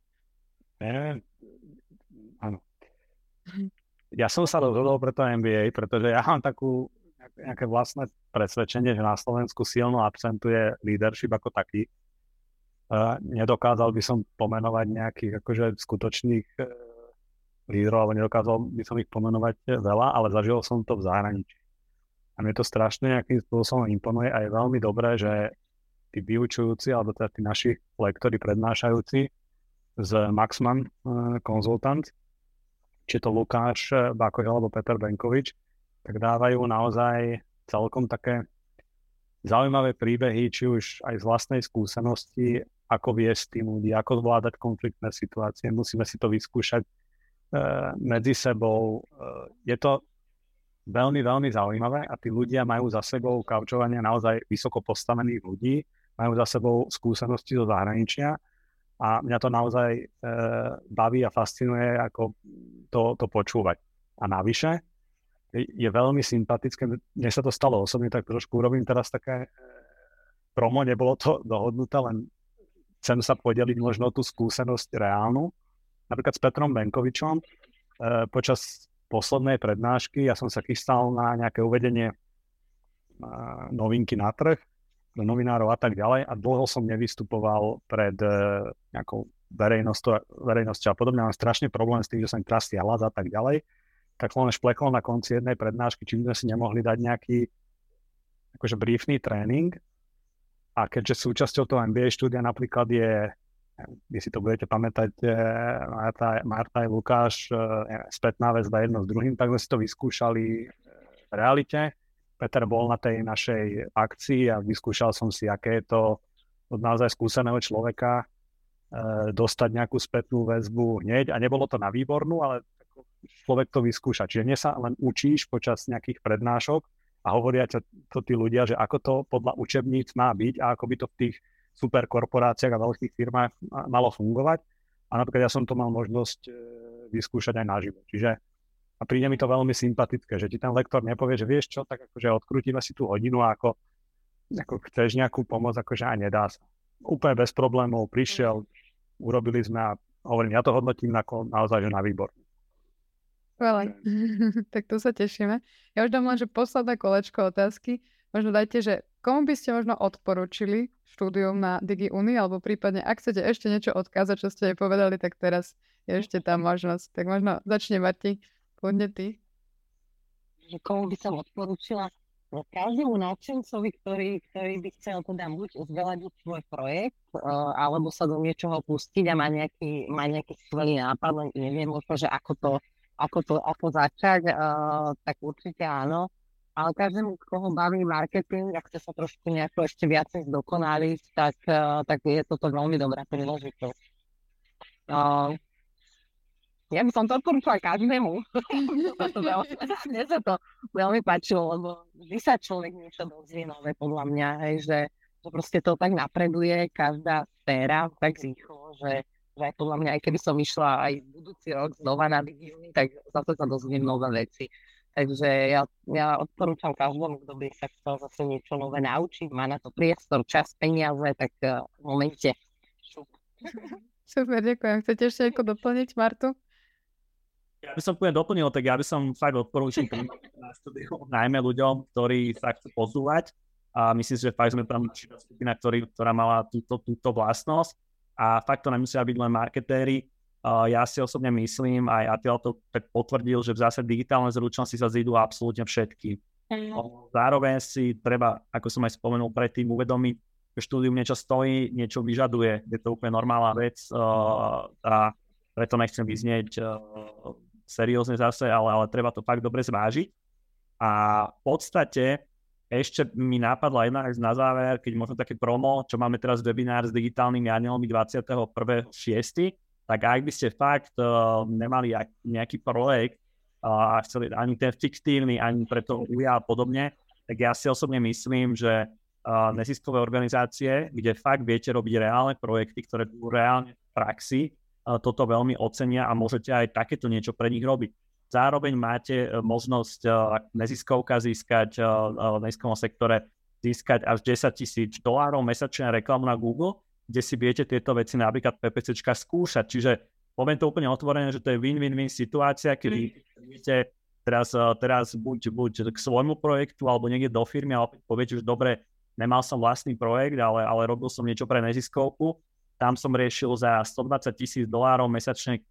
Áno. Ja som sa rozhodol pre to MBA, pretože ja mám nejaké vlastné presvedčenie, že na Slovensku silno absentuje leadership ako taký. Nedokázal by som pomenovať nejakých akože skutočných lídrov, alebo nedokázal by som ich pomenovať veľa, ale zažil som to v zahraničí. A mne to strašne nejakým spôsobom imponuje a je veľmi dobré, že tí vyučujúci, alebo teda tí naši lektori prednášajúci z Maxman konzultant, či to Lukáš Bakoš alebo Peter Benkovič, tak dávajú naozaj celkom také zaujímavé príbehy, či už aj z vlastnej skúsenosti, ako viesť tým ľudí, ako zvládať konfliktné situácie. Musíme si to vyskúšať medzi sebou. Je to veľmi, veľmi zaujímavé a tí ľudia majú za sebou kaučovania naozaj vysoko postavených ľudí, majú za sebou skúsenosti zo zahraničia a mňa to naozaj baví a fascinuje, ako to počúvať. A navyše je veľmi sympatické, mne sa to stalo osobne, tak trošku urobím teraz také promo, nebolo to dohodnuté, len chcem sa podeliť možno tú skúsenosť reálnu. Napríklad s Petrom Benkovičom počas poslednej prednášky ja som sa chystal na nejaké uvedenie novinky na trh, do novinárov a tak ďalej a dlho som nevystupoval pred nejakou verejnosťou a podobne. Mám strašne problém s tým, že sa mi trastie hlas a tak ďalej. Tak som len šplekol na konci jednej prednášky, či sme si nemohli dať nejaký akože briefný tréning. A keďže súčasťou toho MBA štúdia napríklad je vy si to budete pamätať, Marta aj Lukáš, spätná väzba jedno s druhým, tak sme si to vyskúšali v realite. Peter bol na tej našej akcii a vyskúšal som si, aké je to od naozaj skúseného človeka dostať nejakú spätnú väzbu hneď. A nebolo to na výbornú, ale človek to vyskúša. Čiže nie sa len učíš počas nejakých prednášok a hovoria to tí ľudia, že ako to podľa učebníc má byť a ako by to v tých superkorporáciách a veľkých firmách malo fungovať. A napríklad ja som to mal možnosť vyskúšať aj naživo. Čiže a príde mi to veľmi sympatické, že ti ten lektor nepovie, že vieš čo, tak akože odkrútime si tú hodinu a ako chceš nejakú pomoc, akože aj nedá sa. Úplne bez problémov prišiel, urobili sme a hovorím, ja to hodnotím naozaj, že na výbor. Skvelé. Tak tu sa tešíme. Ja už dám len, že posledné kolečko otázky. Možno dajte, že komu by ste možno odporúčili štúdium na DigiUni, alebo prípadne, ak chcete ešte niečo odkázať, čo ste jej povedali, tak teraz je ešte tá možnosť. Tak možno začne Marti. Poďme ty. Komu by som odporúčila? Každému nadšencovi, ktorý by chcel teda buď zveladiť svoj projekt, alebo sa do niečoho pustiť a má nejaký skvelý nápad, neviem možno, že ako začať, tak určite áno. Ale každému, koho baví marketing a chce sa trošku nejako ešte viacej zdokonaliť, tak je toto veľmi dobrá príležitosť. Ja by som to odporúčala každému. Mne sa to veľmi páčilo, lebo vždy sa človek niečo dozvie nové, podľa mňa, že proste to tak napreduje každá sféra tak rýchlo, že aj podľa mňa, aj keby som išla aj budúci rok znova na DigiUni, tak zase sa dozviem nové veci. Takže ja odporúčam každému, kto by sa chcel zase niečo nové naučiť, má na to priestor, čas, peniaze, tak v momente. Super, ďakujem. Chcete ešte ako doplniť, Martu? Ja by som úplne doplnil, tak ja by som fakt odporúčil na štúdiu najmä ľuďom, ktorí sa chcú posúvať a myslím si, že fakt sme tam skupina, ktorá mala túto vlastnosť a fakt to nemusia byť len marketéri. Ja si osobne myslím, aj Attila to tak potvrdil, že v zásade digitálne zručnosti sa zídu absolútne všetky. Zároveň si treba, ako som aj spomenul predtým, uvedomiť, že štúdium niečo stojí, niečo vyžaduje. Je to úplne normálna vec a preto nechcem vyznieť seriózne zase, ale treba to fakt dobre zvážiť. A v podstate ešte mi napadla jedna vec na záver, keď možno také promo, čo máme teraz webinár s digitálnymi anielmi 21.6., tak ak by ste fakt nemali nejaký projekt a chceli ani ten fiktívny, ani pre to UJA a podobne, tak ja si osobne myslím, že neziskové organizácie, kde fakt viete robiť reálne projekty, ktoré budú reálne v praxi, toto veľmi ocenia a môžete aj takéto niečo pre nich robiť. Zároveň máte možnosť neziskovka získať v neziskovom sektore získať až $10,000 mesačne reklamu na Google, kde si viete tieto veci napríklad PPCčka skúšať. Čiže poviem to úplne otvorene, že to je win-win-win situácia, kedy viete teraz buď k svojmu projektu alebo niekde do firmy a opäť poviete, že dobre, nemal som vlastný projekt, ale robil som niečo pre neziskovku. Tam som riešil za $120,000 mesačne,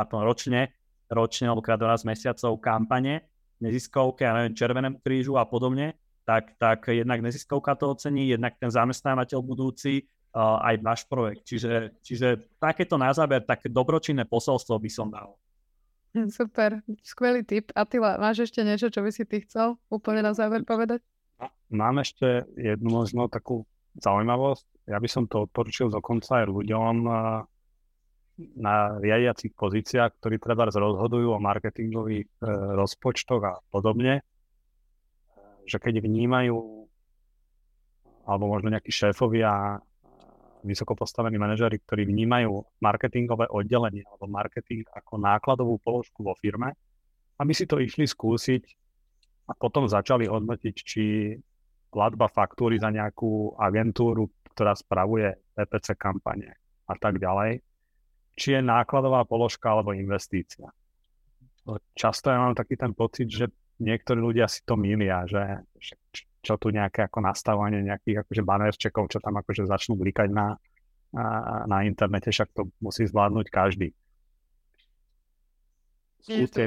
ročne alebo krát 12 mesiacov kampane, neziskovke, ja neviem, Červenému krížu a podobne, tak jednak neziskovka to ocení, jednak ten zamestnávateľ budúci, aj váš projekt. Čiže takéto na záver, také dobročinné posolstvo by som dal. Super, skvelý tip. Attila, máš ešte niečo, čo by si ty chcel úplne na záver povedať? Mám ešte jednu možno takú zaujímavosť. Ja by som to odporučil dokonca aj ľuďom na riadiacich pozíciách, ktorí treba rozhodujú o marketingových rozpočtoch a podobne, že keď vnímajú, alebo možno nejakí šéfovia, vysoko postavení manažeri, ktorí vnímajú marketingové oddelenie alebo marketing ako nákladovú položku vo firme, aby si to išli skúsiť a potom začali hodnotiť, či platba faktúry za nejakú agentúru, ktorá spravuje PPC kampane a tak ďalej, či je nákladová položka alebo investícia. Často ja mám taký ten pocit, že niektorí ľudia si to mýlia, že čo tu nejaké ako nastavovanie nejakých akože banerčekov, čo tam akože začnú blikať na internete, však to musí zvládnuť každý.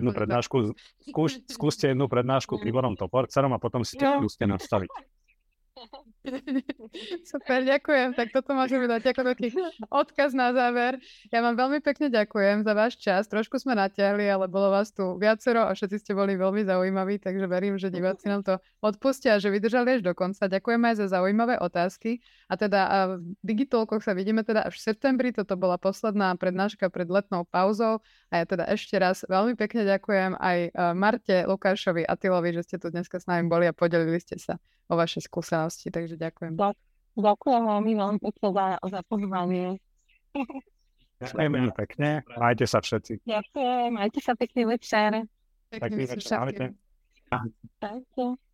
Skúste jednu prednášku Tiborom Toporcerom a potom si to skúste nastaviť. Super, ďakujem. Tak toto môžeme dať ako taký odkaz na záver. Ja vám veľmi pekne ďakujem za váš čas. Trošku sme natiahli, ale bolo vás tu viacero a všetci ste boli veľmi zaujímaví, takže verím, že diváci nám to odpustia, že vydržali až do konca. Ďakujem aj za zaujímavé otázky. A teda v Digitalkoch sa vidíme teda až v septembri. Toto bola posledná prednáška pred letnou pauzou. A ja teda ešte raz veľmi pekne ďakujem aj Marte, Lukášovi, Atilovi, že ste tu dneska s nami boli a podelili ste sa o vaše skúsenosti. Takže ďakujem. Ďakujem veľmi pekne za pozvanie. Ďakujem pekne. Majte sa všetci. Ďakujem, majte sa pekný večer. Pekný večer. Ahojte. Ahojte.